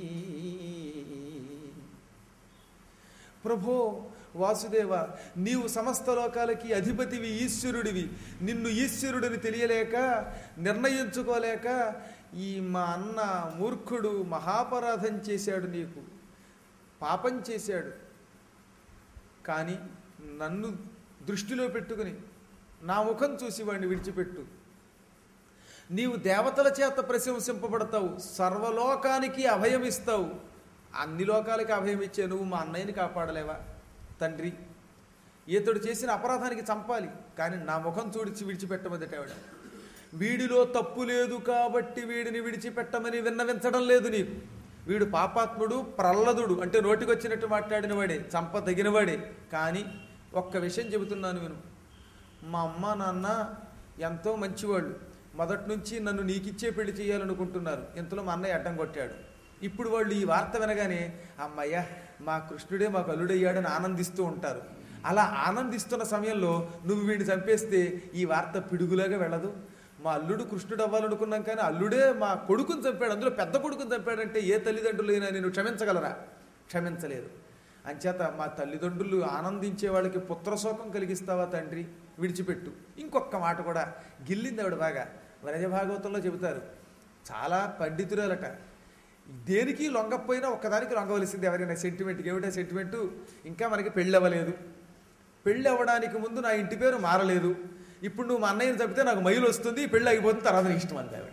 ప్రభో వాసుదేవ, నీవు సమస్త లోకాలకి అధిపతివి, ఈశ్వరుడివి. నిన్ను ఈశ్వరుడిని తెలియలేక నిర్ణయించుకోలేక ఈ మా అన్న మూర్ఖుడు మహాపరాధం చేశాడు, నీకు పాపం చేశాడు. కానీ నన్ను దృష్టిలో పెట్టుకుని నా ముఖం చూసి వాడిని విడిచిపెట్టు. నీవు దేవతల చేత ప్రశంసింపబడతావు, సర్వలోకానికి అభయమిస్తావు. అన్ని లోకాలకి అభయం ఇచ్చే నువ్వు మా అన్నయ్యని కాపాడలేవా? తండ్రి, ఈతడు చేసిన అపరాధానికి చంపాలి, కానీ నా ముఖం చూడిచి విడిచిపెట్టమదట ఆవిడ. వీడిలో తప్పు లేదు కాబట్టి వీడిని విడిచిపెట్టమని విన్నవించడం లేదు నీకు. వీడు పాపాత్ముడు, ప్రహ్లదుడు అంటే నోటికొచ్చినట్టు మాట్లాడిన వాడే, చంప తగినవాడే. కానీ ఒక్క విషయం చెబుతున్నాను విను. మా అమ్మ నాన్న ఎంతో మంచివాళ్ళు. మొదటి నుంచి నన్ను నీకిచ్చే పెళ్లి చేయాలనుకుంటున్నారు. ఇంతలో మా అన్నయ్య అడ్డం కొట్టాడు. ఇప్పుడు వాళ్ళు ఈ వార్త వినగానే అమ్మయ్య మా కృష్ణుడే మాకు అల్లుడయ్యాడని ఆనందిస్తూ ఉంటారు. అలా ఆనందిస్తున్న సమయంలో నువ్వు వీడిని చంపేస్తే ఈ వార్త పిడుగులాగా వెళ్ళదు. మా అల్లుడు కృష్ణుడు అవ్వాలనుకున్నాం కానీ అల్లుడే మా కొడుకుని చంపాడు, అందులో పెద్ద కొడుకుని చంపాడంటే ఏ తల్లిదండ్రులైనా నేను క్షమించగలరా? క్షమించలేదు. అంచేత మా తల్లిదండ్రులు ఆనందించే వాళ్ళకి పుత్రశోకం కలిగిస్తావా తండ్రి? విడిచిపెట్టు. ఇంకొక మాట కూడా గిల్లింది ఆవిడ బాగా. వ్రజభాగవతంలో చెబుతారు, చాలా పండితురాలట. దేనికి లొంగపోయినా ఒక్కదానికి లొంగవలసింది ఎవరైనా సెంటిమెంట్కి. ఏమిటా సెంటిమెంటు? ఇంకా మనకి పెళ్ళి అవ్వలేదు, పెళ్ళి అవ్వడానికి ముందు నా ఇంటి పేరు మారలేదు, ఇప్పుడు నువ్వు మా అన్నయ్యని చంపితే నాకు మైలు వస్తుంది, పెళ్ళి అయిపోతుంది, తర్వాత నీకు ఇష్టం అంది ఆవిడ.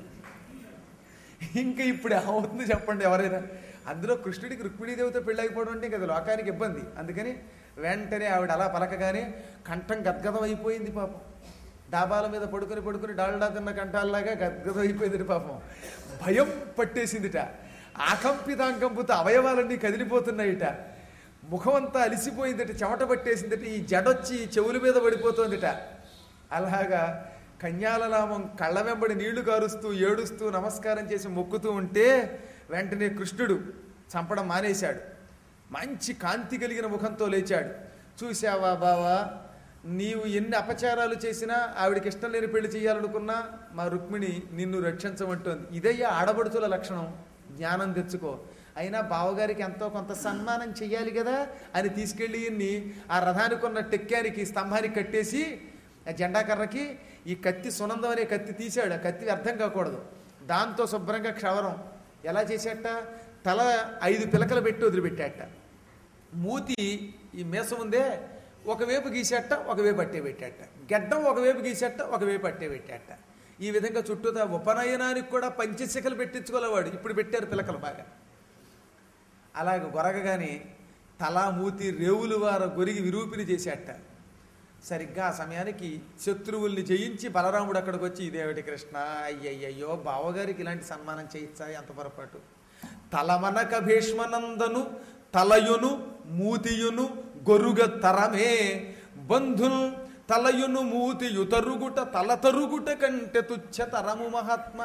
ఇంకా ఇప్పుడు ఏమవుతుంది చెప్పండి ఎవరైనా? అందులో కృష్ణుడికి రుక్మిణీదేవితో పెళ్ళి అయిపోవడం అంటే ఇంకా లోకానికి ఇబ్బంది. అందుకని వెంటనే ఆవిడ అలా పలకగానే కంఠం గద్గదం అయిపోయింది పాపం. డాబాల మీద పడుకుని పడుకుని డాల్డా తిన్న కంఠాల్లాగా గద్గదం అయిపోయింది పాపం. భయం పట్టేసిందిట. ఆకంపితాంకంపుతో అవయవాలన్నీ కదిలిపోతున్నాయిట. ముఖమంతా అలిసిపోయిందట, చెమట పట్టేసిందట, ఈ జడొచ్చి చెవుల మీద పడిపోతుందిట. అలాగా కన్యాలనామం కళ్ళ వెంబడి నీళ్లు కారుస్తూ ఏడుస్తూ నమస్కారం చేసి మొక్కుతూ ఉంటే వెంటనే కృష్ణుడు చంపడం మానేశాడు. మంచి కాంతి కలిగిన ముఖంతో లేచాడు. చూశావా బావా, నీవు ఎన్ని అపచారాలు చేసినా, ఆవిడికి ఇష్టం లేని పెళ్లి చేయాలనుకున్నా మా రుక్మిణి నిన్ను రక్షించమంటోంది. ఇదయ్యా ఆడబడుతుల లక్షణం. జ్ఞానం తెచ్చుకో. అయినా బావగారికి ఎంతో కొంత సన్మానం చెయ్యాలి కదా అని తీసుకెళ్ళి ఇన్ని ఆ రథానికి ఉన్న టెక్కానికి స్తంభానికి కట్టేసి ఆ జెండాకర్రకి ఈ కత్తి సునందం అనే కత్తి తీశాడు. ఆ కత్తి వ్యర్థం కాకూడదు. దాంతో శుభ్రంగా క్షవరం ఎలా చేసేట, తల ఐదు పిలకలు పెట్టి వదిలిపెట్టాట. మూతి ఈ మీసం ఉందే ఒకవైపు గీసేట, ఒకవైపు అట్టే పెట్టాట. గడ్డం ఒకవైపు గీసేట, ఒకవైపు అట్టే పెట్టాట. ఈ విధంగా చుట్టూతా ఉపనయనానికి కూడా పంచశిఖలు పెట్టించుకోలేవాడు. ఇప్పుడు పెట్టారు పిలకలు బాగా. అలాగ గొరగగానే తలా మూతి రేవులు వార గొరిగి విరూపిని చేసేట. సరిగ్గా ఆ సమయానికి శత్రువుల్ని జయించి బలరాముడు అక్కడికి వచ్చి, ఇదేమిటి కృష్ణ, అయ్యయ్యో బావగారికి ఇలాంటి సన్మానం చేయించా, ఎంత పొరపాటు. తలమనక భీష్మనందను తలయును మూతియును గొరుగ తరమే బంధుల్ తలయును మూతియు తరుగుట తల తరుగుట కంటే తుచ్చ తరము మహాత్మ.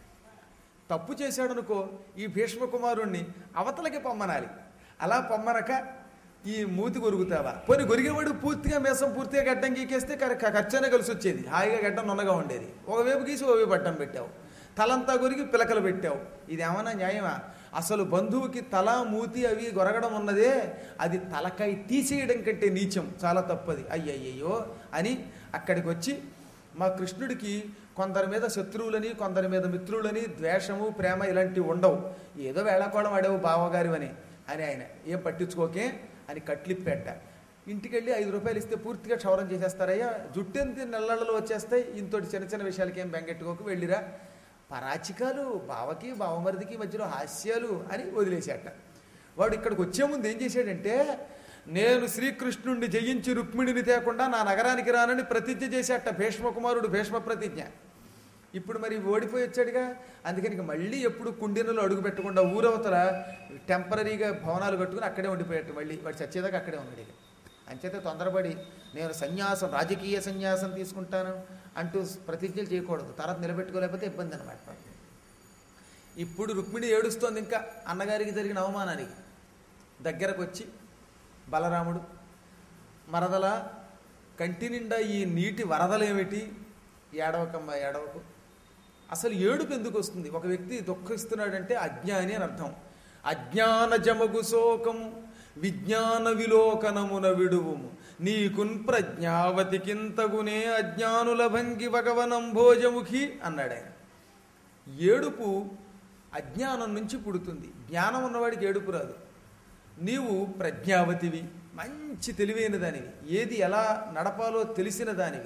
తప్పు చేశాడనుకో ఈ భీష్మ కుమారుణ్ణి అవతలకి పొమ్మనాలి. అలా పొమ్మనక ఈ మూతి గొరుగుతావా? పోనీ గొరిగేవాడు పూర్తిగా మేసం పూర్తిగా గడ్డం గీకేస్తే ఖర్చనే కలిసి వచ్చేది, హాయిగా గడ్డం నున్నగా ఉండేది. ఒకవైపు గీసి ఒకవైపు అడ్డం పెట్టావు, తలంతా గొరిగి పిలకలు పెట్టావు. ఇది ఏమన్నా న్యాయమా? అసలు బంధువుకి తల మూతి అవి గొరగడం ఉన్నదే అది తలకాయ తీసేయడం కంటే నీచం, చాలా తప్పది. అయ్యయ్యో అని అక్కడికి వచ్చి, మా కృష్ణుడికి కొందరి మీద శత్రువులని కొందరి మీద మిత్రులని ద్వేషము ప్రేమ ఇలాంటివి ఉండవు. ఏదో వేళాకోళం ఆడేవు బావగారివని అని ఆయన ఏం పట్టించుకోకే అని కట్లిప్పెట్ట. ఇంటికి వెళ్ళి ఐదు రూపాయలు ఇస్తే పూర్తిగా క్షౌరం చేసేస్తారయ్యా, జుట్టెంతి నెలలలో వచ్చేస్తాయి, ఇంతటి చిన్న చిన్న విషయాలకి ఏం బెంగెట్టుకోకు, వెళ్ళిరా. పరాచికాలు బావకి బావమరిదికి మధ్యలో హాస్యాలు అని వదిలేశాట. వాడు ఇక్కడికి వచ్చే ముందు ఏం చేశాడంటే, నేను శ్రీకృష్ణుడిని జయించి రుక్మిణిని తేకుండా నా నగరానికి రానని ప్రతిజ్ఞ చేశాట భీష్మకుమారుడు. భీష్మ ప్రతిజ్ఞ. ఇప్పుడు మరి ఓడిపోయి వచ్చాడుగా, అందుకని మళ్ళీ ఎప్పుడు కుండీలలో అడుగు పెట్టకుండా ఊరవతల టెంపరీగా భవనాలు కట్టుకుని అక్కడే ఉండిపోయాడు. మళ్ళీ వాడు చచ్చేదాకా అక్కడే ఉన్నాడు. అంచేతే తొందరపడి నేను సన్యాసం రాజకీయ సన్యాసం తీసుకుంటాను అంటూ ప్రతిజ్ఞలు చేయకూడదు, తర్వాత నిలబెట్టుకోలేకపోతే ఇబ్బంది అనమాట. ఇప్పుడు రుక్మిణి ఏడుస్తోంది ఇంకా అన్నగారికి జరిగిన అవమానానికి. దగ్గరకు వచ్చి బలరాముడు, మరదల కంటి నిండా ఈ నీటి వరదలేమిటి, ఏడవకమ్మ ఏడవకు. అసలు ఏడుపు ఎందుకు వస్తుంది? ఒక వ్యక్తి దుఃఖిస్తున్నాడంటే అజ్ఞాని అని అర్థం. అజ్ఞాన జమగు శోకము విజ్ఞాన విలోకనమున విడువుము నీకున్ ప్రజ్ఞావతికింతగునే అజ్ఞానుల భంగి భగవనం భోజముఖి అన్నాడు ఆయన. ఏడుపు అజ్ఞానం నుంచి పుడుతుంది. జ్ఞానం ఉన్నవాడికి ఏడుపు రాదు. నీవు ప్రజ్ఞావతివి, మంచి తెలివైన దానివి, ఏది ఎలా నడపాలో తెలిసిన దానివి.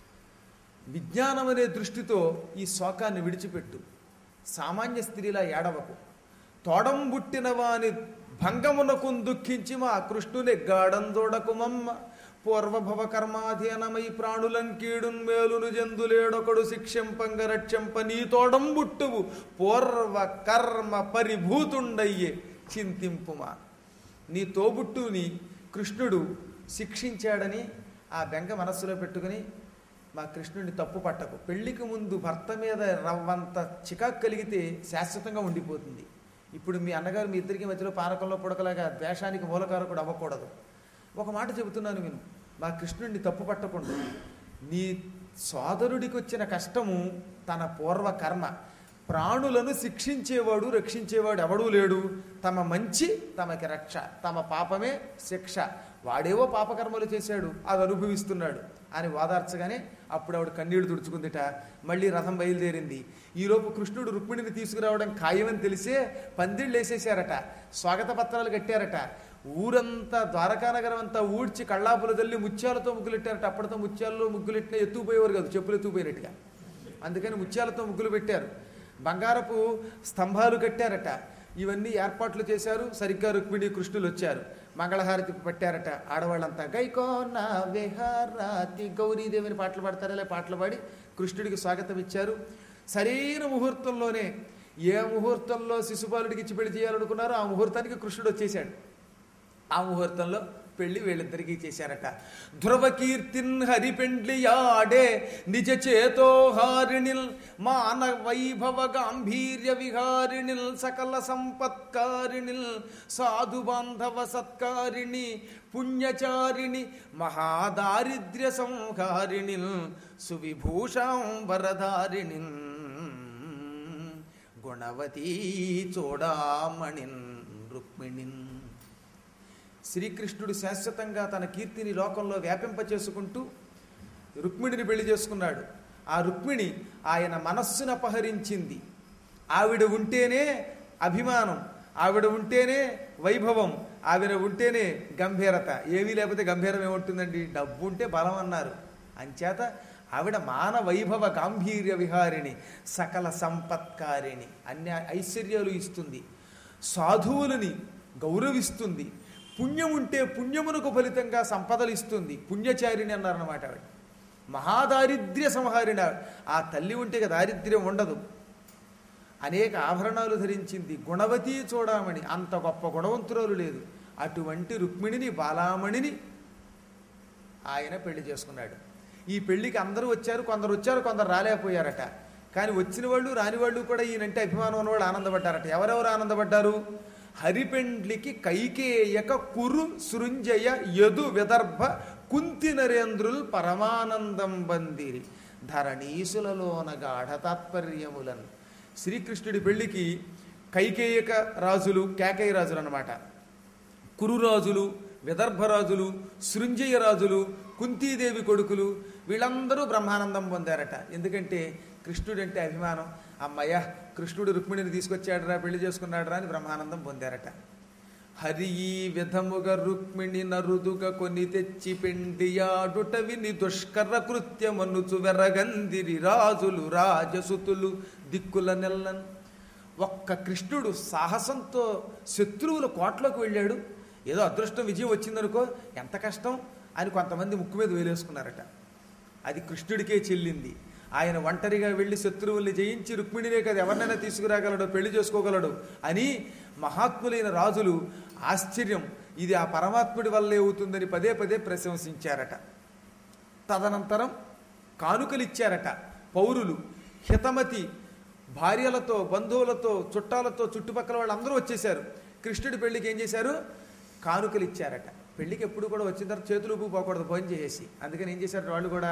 విజ్ఞానం అనే దృష్టితో ఈ శోకాన్ని విడిచిపెట్టు. సామాన్య స్త్రీలా ఏడవకు. తోడంబుట్టిన వాని భంగమునకు దుఃఖించి మా కృష్ణుని గాఢందోడకు మమ్మ పూర్వభవ కర్మాధీనమై ప్రాణులంకీడున్ మేలును జందులేడొకడు శిక్షంపంగ రక్షంప నీ తోడంబుట్టువు పూర్వ కర్మ పరిభూతుండయ్యే చింతింపుమా. నీ తోబుట్టుని కృష్ణుడు శిక్షించాడని ఆ బెంగ మనస్సులో పెట్టుకుని మా కృష్ణుడిని తప్పు పట్టకు. పెళ్లికి ముందు భర్త మీద రవ్వంత చికాకు కలిగితే శాశ్వతంగా ఉండిపోతుంది. ఇప్పుడు మీ అన్నగారు మీ ఇద్దరికి మధ్యలో పానకంలో పుడకలాగా ద్వేషానికి మూలకారకుడు అవ్వకూడదు. ఒక మాట చెబుతున్నాను విను, మా కృష్ణుడిని తప్పు పట్టకుండా. నీ సోదరుడికి వచ్చిన కష్టము తన పూర్వ కర్మ. ప్రాణులను శిక్షించేవాడు రక్షించేవాడు ఎవడూ లేడు. తమ మంచి తమకి రక్ష, తమ పాపమే శిక్ష. వాడేవో పాపకర్మలు చేశాడు, అది అనుభవిస్తున్నాడు అని వాదార్చగానే అప్పుడు ఆవిడ కన్నీళ్లు తుడుచుకుందిట. మళ్ళీ రథం బయలుదేరింది. ఈలోపు కృష్ణుడు రుక్మిణిని తీసుకురావడం ఖాయమని తెలిసే పందిళ్ళు వేసేశారట, స్వాగత పత్రాలు కట్టారట. ఊరంతా ద్వారకానగరం అంతా ఊడ్చి కళ్ళాపుల తల్లి ముత్యాలతో ముగ్గులెట్టారట. అప్పటితో ముత్యాల్లో ముగ్గులెట్టిన ఎత్తుకుపోయేవారు కాదు, చెప్పులు ఎత్తుకుపోయినట్టుగా. అందుకని ముత్యాలతో ముగ్గులు పెట్టారు. బంగారపు స్తంభాలు కట్టారట. ఇవన్నీ ఏర్పాట్లు చేశారు. సరిగ్గా రుక్మిణి కృష్ణులు వచ్చారు. మంగళహారతి పట్టారట ఆడవాళ్ళంతా. గైకోన విహారాతి గౌరీదేవిని పాటలు పాడతారు. అలా పాటలు పాడి కృష్ణుడికి స్వాగతం ఇచ్చారు. సరైన ముహూర్తంలోనే, ఏ ముహూర్తంలో శిశుపాలుడికి ఇచ్చి పెళ్లి చేయాలనుకున్నారో ఆ ముహూర్తానికి కృష్ణుడు వచ్చేసాడు. ఆ ముహూర్తంలో పెళ్లి వీళ్ళిద్దరికీ చేశారట. ధ్రువకీర్తిన్ హరిపెండ్లియాడే నిజ చేతోహారిణిల్ మాన వైభవ గాంభీర్య విహారిణిల్ సకల సంపత్కారిణిల్ సాధు బాంధవ సత్కారిణి పుణ్యచారిణి మహాదారిద్ర్య సంహారిణిల్ సువిభూషాంబరధారిణిల్ గుణవతీ చూడామణిన్ రుక్మిణిన్. శ్రీకృష్ణుడు శాశ్వతంగా తన కీర్తిని లోకంలో వ్యాపింపచేసుకుంటూ రుక్మిణిని పెళ్లి చేసుకున్నాడు. ఆ రుక్మిణి ఆయన మనస్సును అపహరించింది. ఆవిడ ఉంటేనే అభిమానం, ఆవిడ ఉంటేనే వైభవం, ఆవిడ ఉంటేనే గంభీరత. ఏమీ లేకపోతే గంభీరం ఏముంటుందండి? డబ్బు ఉంటే బలం అన్నారు. అంచేత ఆవిడ మాన వైభవ గాంభీర్య విహారిణి, సకల సంపత్కారిణి, అన్ని ఐశ్వర్యాలు ఇస్తుంది, సాధువులని గౌరవిస్తుంది, పుణ్యం ఉంటే పుణ్యమునకు ఫలితంగా సంపదలు ఇస్తుంది. పుణ్యచారిణి అన్నారన్నమాట ఆవిడ. మహాదారిద్ర్య సంహారిణ. ఆ తల్లి ఉంటే దారిద్ర్యం ఉండదు. అనేక ఆభరణాలు ధరించింది. గుణవతి చూడమని, అంత గొప్ప గుణవంతురాలు లేదు. అటువంటి రుక్మిణిని బాలామణిని ఆయన పెళ్లి చేసుకున్నాడు. ఈ పెళ్లికి అందరూ వచ్చారు. కొందరు వచ్చారు, కొందరు రాలేకపోయారట. కానీ వచ్చిన వాళ్ళు రాని వాళ్ళు కూడా ఈయనంటే అభిమానం ఉన్నవాళ్ళు ఆనందపడ్డారట. ఎవరెవరు ఆనందపడ్డారు? హరిపెండ్లికి కైకేయక కురు సృంజయ యదు విదర్భ కుంతి నరేంద్రుల్ పరమానందం బందిరి ధరణీసులలోన గాఢ తాత్పర్యములను. శ్రీకృష్ణుడి పెళ్లికి కైకేయక రాజులు, కేకయ్య రాజులు అన్నమాట, కురురాజులు, విదర్భరాజులు, సృంజయ రాజులు, కుంతీదేవి కొడుకులు వీళ్ళందరూ బ్రహ్మానందం పొందారట. ఎందుకంటే కృష్ణుడంటే అభిమానం. అమ్మయ్య, కృష్ణుడు రుక్మిణిని తీసుకొచ్చాడరా, పెళ్లి చేసుకున్నాడరా అని బ్రహ్మానందం పొందారట. హరి ఈ విధముగా రుక్మిణి నరుదుగా కొని తెచ్చి పెండియాడుట విని దుష్కర కృత్యమనుచు వెరగందిరి రాజులు రాజసుతులు దిక్కుల నెల్లన్. ఒక్క కృష్ణుడు సాహసంతో శత్రువుల కోటలోకి వెళ్ళాడు. ఏదో అదృష్టం విజయం వచ్చిందనుకో, ఎంత కష్టం అని కొంతమంది ముక్కు మీద వేలేసుకున్నారట. అది కృష్ణుడికే చెల్లింది. ఆయన ఒంటరిగా వెళ్ళి శత్రువుల్ని జయించి రుక్మిణినే కదా ఎవరినైనా తీసుకురాగలడు, పెళ్లి చేసుకోగలడు అని మహాత్ములైన రాజులు ఆశ్చర్యం, ఇది ఆ పరమాత్ముడి వల్లే అవుతుందని పదే పదే ప్రశంసించారట. తదనంతరం కానుకలిచ్చారట పౌరులు. హితమతి భార్యలతో, బంధువులతో, చుట్టాలతో, చుట్టుపక్కల వాళ్ళందరూ వచ్చేశారు. కృష్ణుడి పెళ్లికి ఏం చేశారు? కానుకలు ఇచ్చారట. పెళ్లికి ఎప్పుడు కూడా వచ్చిన తర్వాత చేతులు పోకూడదు, భోజనం చేసేసి. అందుకని ఏం చేశారు వాళ్ళు కూడా?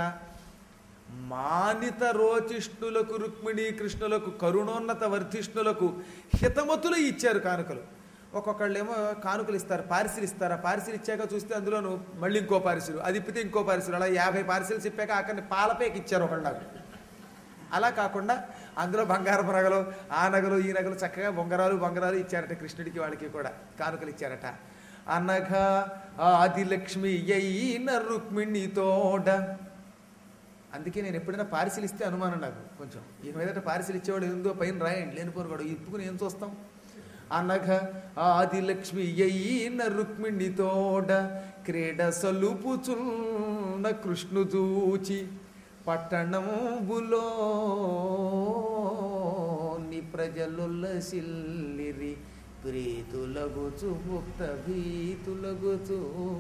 మానిత రోచిష్ణులకు, రుక్మిణీ కృష్ణులకు, కరుణోన్నత వర్ధిష్ణులకు హితమతులు ఇచ్చారు కానుకలు. ఒక్కొక్కళ్ళు ఏమో కానుకలు ఇస్తారు, పార్సిల్ ఇస్తారు. ఆ పార్సిల్ ఇచ్చాక చూస్తే అందులోను మళ్ళీ ఇంకో పార్సిల్, అది ఇప్పితే ఇంకో పార్సిల్, అలా యాభై పార్సిల్స్ ఇప్పాక అక్కడిని పాలపేకి ఇచ్చారు ఒకళ్ళు నాకు. అలా కాకుండా అందులో బంగారపు నగలు, ఆ నగలు, ఈ నగలు, చక్కగా బొంగరాలు బొంగరాలు ఇచ్చారట కృష్ణుడికి. వాళ్ళకి కూడా కానుకలు ఇచ్చారట. అనగా ఆదిలక్ష్మి అయిన రుక్మిణి తోడ. అందుకే నేను ఎప్పుడైనా పార్సిల్ ఇస్తే అనుమానం నాకు కొంచెం. ఈ మీదట పార్సిల్ ఇచ్చేవాడు ఏందో పైన రాయండి, లేనిపోను కూడా ఇప్పుకుని ఏం చూస్తాం. అనగా ఆదిలక్ష్మి అయిన రుక్మిణి తోడ క్రీడ సలుపుచున్న కృష్ణు చూచి పట్టణంబులో ని ప్రజలుల్లసిల్లిరి ప్రీతులగుచు ముక్త భీతులగుచు.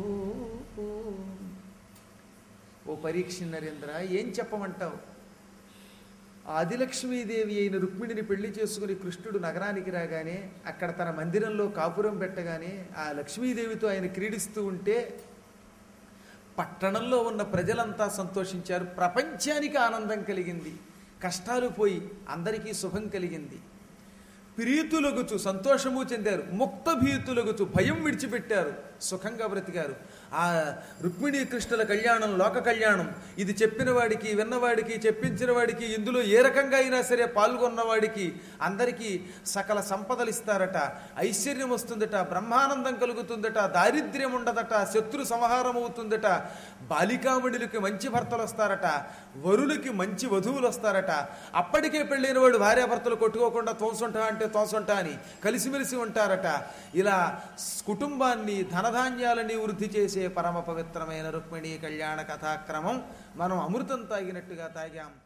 ఓ పరీక్ష నరేంద్ర, ఏం చెప్పమంటావు? ఆదిలక్ష్మీదేవి అయిన రుక్మిణిని పెళ్లి చేసుకుని కృష్ణుడు నగరానికి రాగానే, అక్కడ తన మందిరంలో కాపురం పెట్టగానే ఆ లక్ష్మీదేవితో ఆయన క్రీడిస్తూ ఉంటే పట్టణంలో ఉన్న ప్రజలంతా సంతోషించారు. ప్రపంచానికి ఆనందం కలిగింది. కష్టాలు పోయి అందరికీ శుభం కలిగింది. ప్రీతులగుచు సంతోషము చెందారు, ముక్త భీతులగుచు భయం విడిచిపెట్టారు, సుఖంగా బ్రతికారు. ఆ రుక్మిణీ కృష్ణుల కళ్యాణం లోక కళ్యాణం. ఇది చెప్పిన వాడికి, విన్నవాడికి, చెప్పించిన వాడికి, ఇందులో ఏ రకంగా అయినా సరే పాల్గొన్నవాడికి అందరికీ సకల సంపదలు ఇస్తారట, ఐశ్వర్యం వస్తుందట, బ్రహ్మానందం కలుగుతుందట, దారిద్ర్యం ఉండదట, శత్రు సంహారం అవుతుందట, బాలికామణులకి మంచి భర్తలు వస్తారట, వరులకి మంచి వధువులు వస్తారట. అప్పటికే పెళ్ళైన వాడు భార్యాభర్తలు కొట్టుకోకుండా తోసుంటా అంటే తోసుంటా అని కలిసిమెలిసి ఉంటారట. ఇలా కుటుంబాన్ని ధనధాన్యాలని వృద్ధి చేసే పరమ పవిత్రమైన రుక్మిణీ కళ్యాణ కథాక్రమం మనం అమృతం తాగినట్టుగా తాగాం.